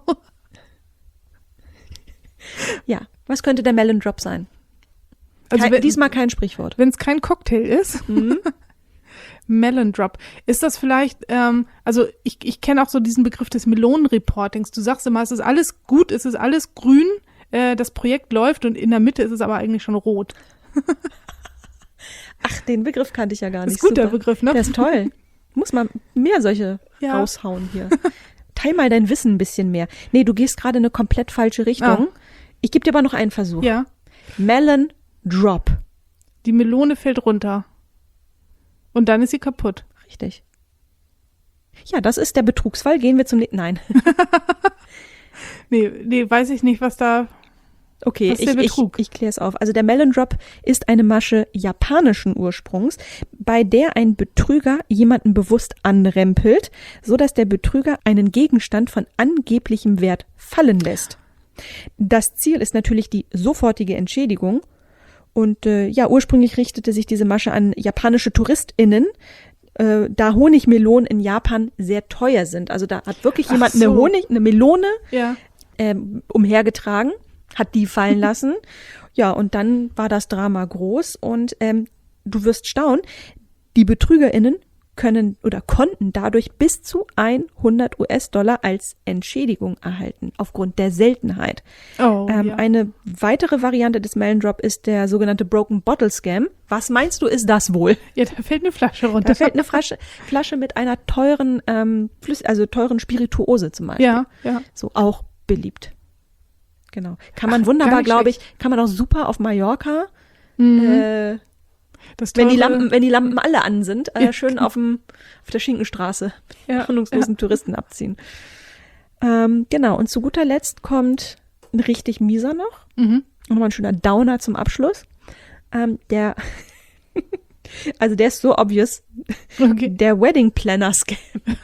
Ja, was könnte der Melon Drop sein? Also Kein, wenn, diesmal kein Sprichwort. Wenn es kein Cocktail ist. Mhm. Melon Drop. Ist das vielleicht, ähm, also ich, ich kenne auch so diesen Begriff des Melonenreportings. Du sagst immer, es ist alles gut, es ist alles grün, äh, das Projekt läuft und in der Mitte ist es aber eigentlich schon rot. Ach, den Begriff kannte ich ja gar nicht. Das ist gut, Super. Der Begriff, ne? Der ist toll. Muss man mehr solche ja. raushauen hier. Teil mal dein Wissen ein bisschen mehr. Nee, du gehst gerade in eine komplett falsche Richtung. Ah. Ich gebe dir aber noch einen Versuch. Ja. Melon Drop. Die Melone fällt runter. Und dann ist sie kaputt. Richtig. Ja, das ist der Betrugsfall. Gehen wir zum nächsten. Nein. nee, nee, weiß ich nicht, was da. Okay, was ist der ich, Betrug? ich, ich kläre es auf. Also der Melon Drop ist eine Masche japanischen Ursprungs, bei der ein Betrüger jemanden bewusst anrempelt, so dass der Betrüger einen Gegenstand von angeblichem Wert fallen lässt. Das Ziel ist natürlich die sofortige Entschädigung. Und äh, ja, ursprünglich richtete sich diese Masche an japanische TouristInnen, äh, da Honigmelonen in Japan sehr teuer sind. Also da hat wirklich Ach jemand so. eine Honig, eine Melone ja. ähm, umhergetragen, hat die fallen lassen. Ja, und dann war das Drama groß und ähm, du wirst staunen, die BetrügerInnen können oder konnten dadurch bis zu hundert US-Dollar als Entschädigung erhalten, aufgrund der Seltenheit. Oh, ähm, ja. Eine weitere Variante des Melon Drop ist der sogenannte Broken Bottle Scam. Was meinst du, ist das wohl? Ja, da fällt eine Flasche runter. Da fällt eine Flasche, Flasche mit einer teuren, ähm, Flüss, also teuren Spirituose zum Beispiel. Ja, ja. So auch beliebt. Genau. Kann man Ach, wunderbar, glaube ich, kann man auch super auf Mallorca, mhm. äh, Das wenn die teure- Lampen, wenn die Lampen alle an sind, äh, Ja, schön genau. auf dem, auf der Schinkenstraße Ja, ahnungslosen ja. Touristen abziehen. Ähm, genau. Und zu guter Letzt kommt ein richtig mieser noch. Mhm. Und nochmal ein schöner Downer zum Abschluss. Ähm, der, also der ist so obvious. Okay. Der Wedding Planner Scam.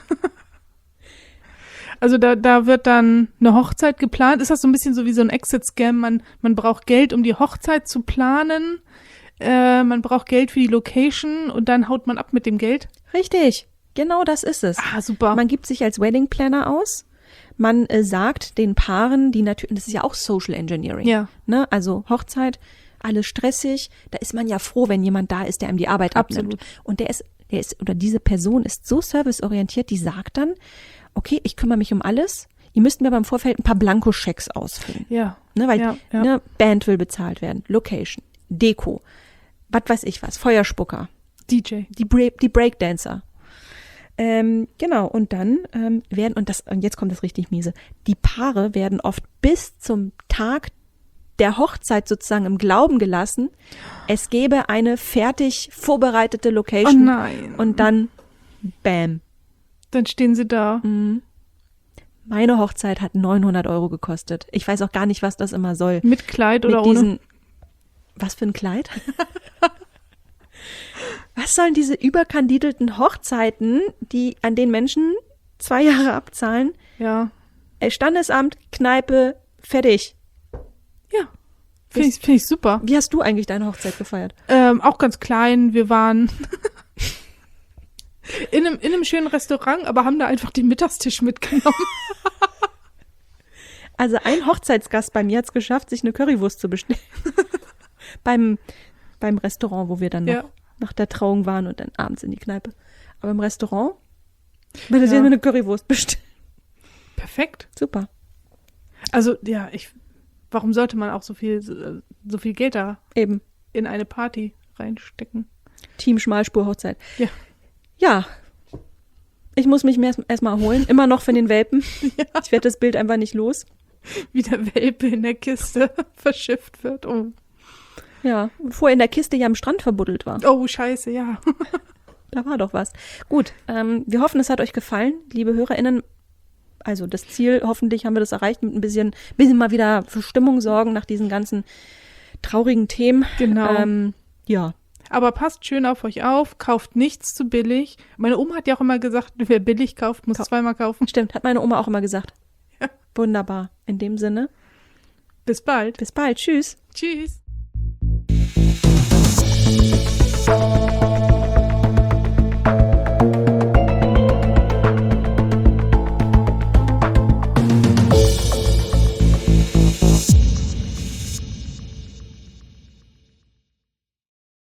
Also da, da wird dann eine Hochzeit geplant. Ist das so ein bisschen so wie so ein Exit-Scam? Man, man braucht Geld, um die Hochzeit zu planen. Äh, man braucht Geld für die Location und dann haut man ab mit dem Geld. Richtig. Genau das ist es. Ah, super. Man gibt sich als Wedding Planner aus. Man äh, sagt den Paaren, die natürlich, das ist ja auch Social Engineering. Ja. Ne? Also Hochzeit, alles stressig. Da ist man ja froh, wenn jemand da ist, der einem die Arbeit Absolut. abnimmt. Und der ist, der ist, oder diese Person ist so serviceorientiert, die sagt dann, okay, ich kümmere mich um alles. Ihr müsst mir beim Vorfeld ein paar Blankoschecks ausfüllen. Ja. Ne, weil Ja, ja. Ne, Band will bezahlt werden, Location, Deko, was weiß ich was, Feuerspucker, D J. die, Bra- die Breakdancer. Ähm, genau, und dann ähm, werden, und das, und jetzt kommt das richtig miese, die Paare werden oft bis zum Tag der Hochzeit sozusagen im Glauben gelassen, es gäbe eine fertig vorbereitete Oh Location. nein. Und dann, bam. Dann stehen sie da. Meine Hochzeit hat neunhundert Euro gekostet. Ich weiß auch gar nicht, was das immer soll. Mit Kleid oder Mit ohne? diesen, was für ein Kleid? Was sollen diese überkandidelten Hochzeiten, die an den Menschen zwei Jahre abzahlen? Ja. Äh, Standesamt, Kneipe, fertig. Ja. Finde ich, find ich super. Wie hast du eigentlich deine Hochzeit gefeiert? Ähm, auch ganz klein. Wir waren in einem, in einem schönen Restaurant, aber haben da einfach den Mittagstisch mitgenommen. Also ein Hochzeitsgast bei mir hat es geschafft, sich eine Currywurst zu bestellen. beim, beim Restaurant, wo wir dann noch Ja. nach der Trauung waren und dann abends in die Kneipe. Aber im Restaurant würde Ja. sie mir eine Currywurst bestellen. Perfekt. Super. Also, ja, ich, warum sollte man auch so viel, so, so viel Geld da Eben. in eine Party reinstecken? Team Schmalspur-Hochzeit. Ja. Ja. Ich muss mich erst erstmal erholen. Immer noch von den Welpen. Ich werde das Bild einfach nicht los. Wie der Welpe in der Kiste verschifft wird. Oh, Ja. Und vorher in der Kiste ja am Strand verbuddelt war. oh scheiße, ja. Da war doch was. Gut. Ähm, wir hoffen, es hat euch gefallen, liebe HörerInnen. Also das Ziel, hoffentlich haben wir das erreicht, mit ein bisschen, bisschen mal wieder für Stimmung sorgen nach diesen ganzen traurigen Themen. Genau. Ähm, ja. Aber passt schön auf euch auf, kauft nichts zu billig. Meine Oma hat ja auch immer gesagt, wer billig kauft, muss Kau- zweimal kaufen. Stimmt, hat meine Oma auch immer gesagt. Ja. Wunderbar. In dem Sinne, Bis bald. bis bald. Tschüss. Tschüss.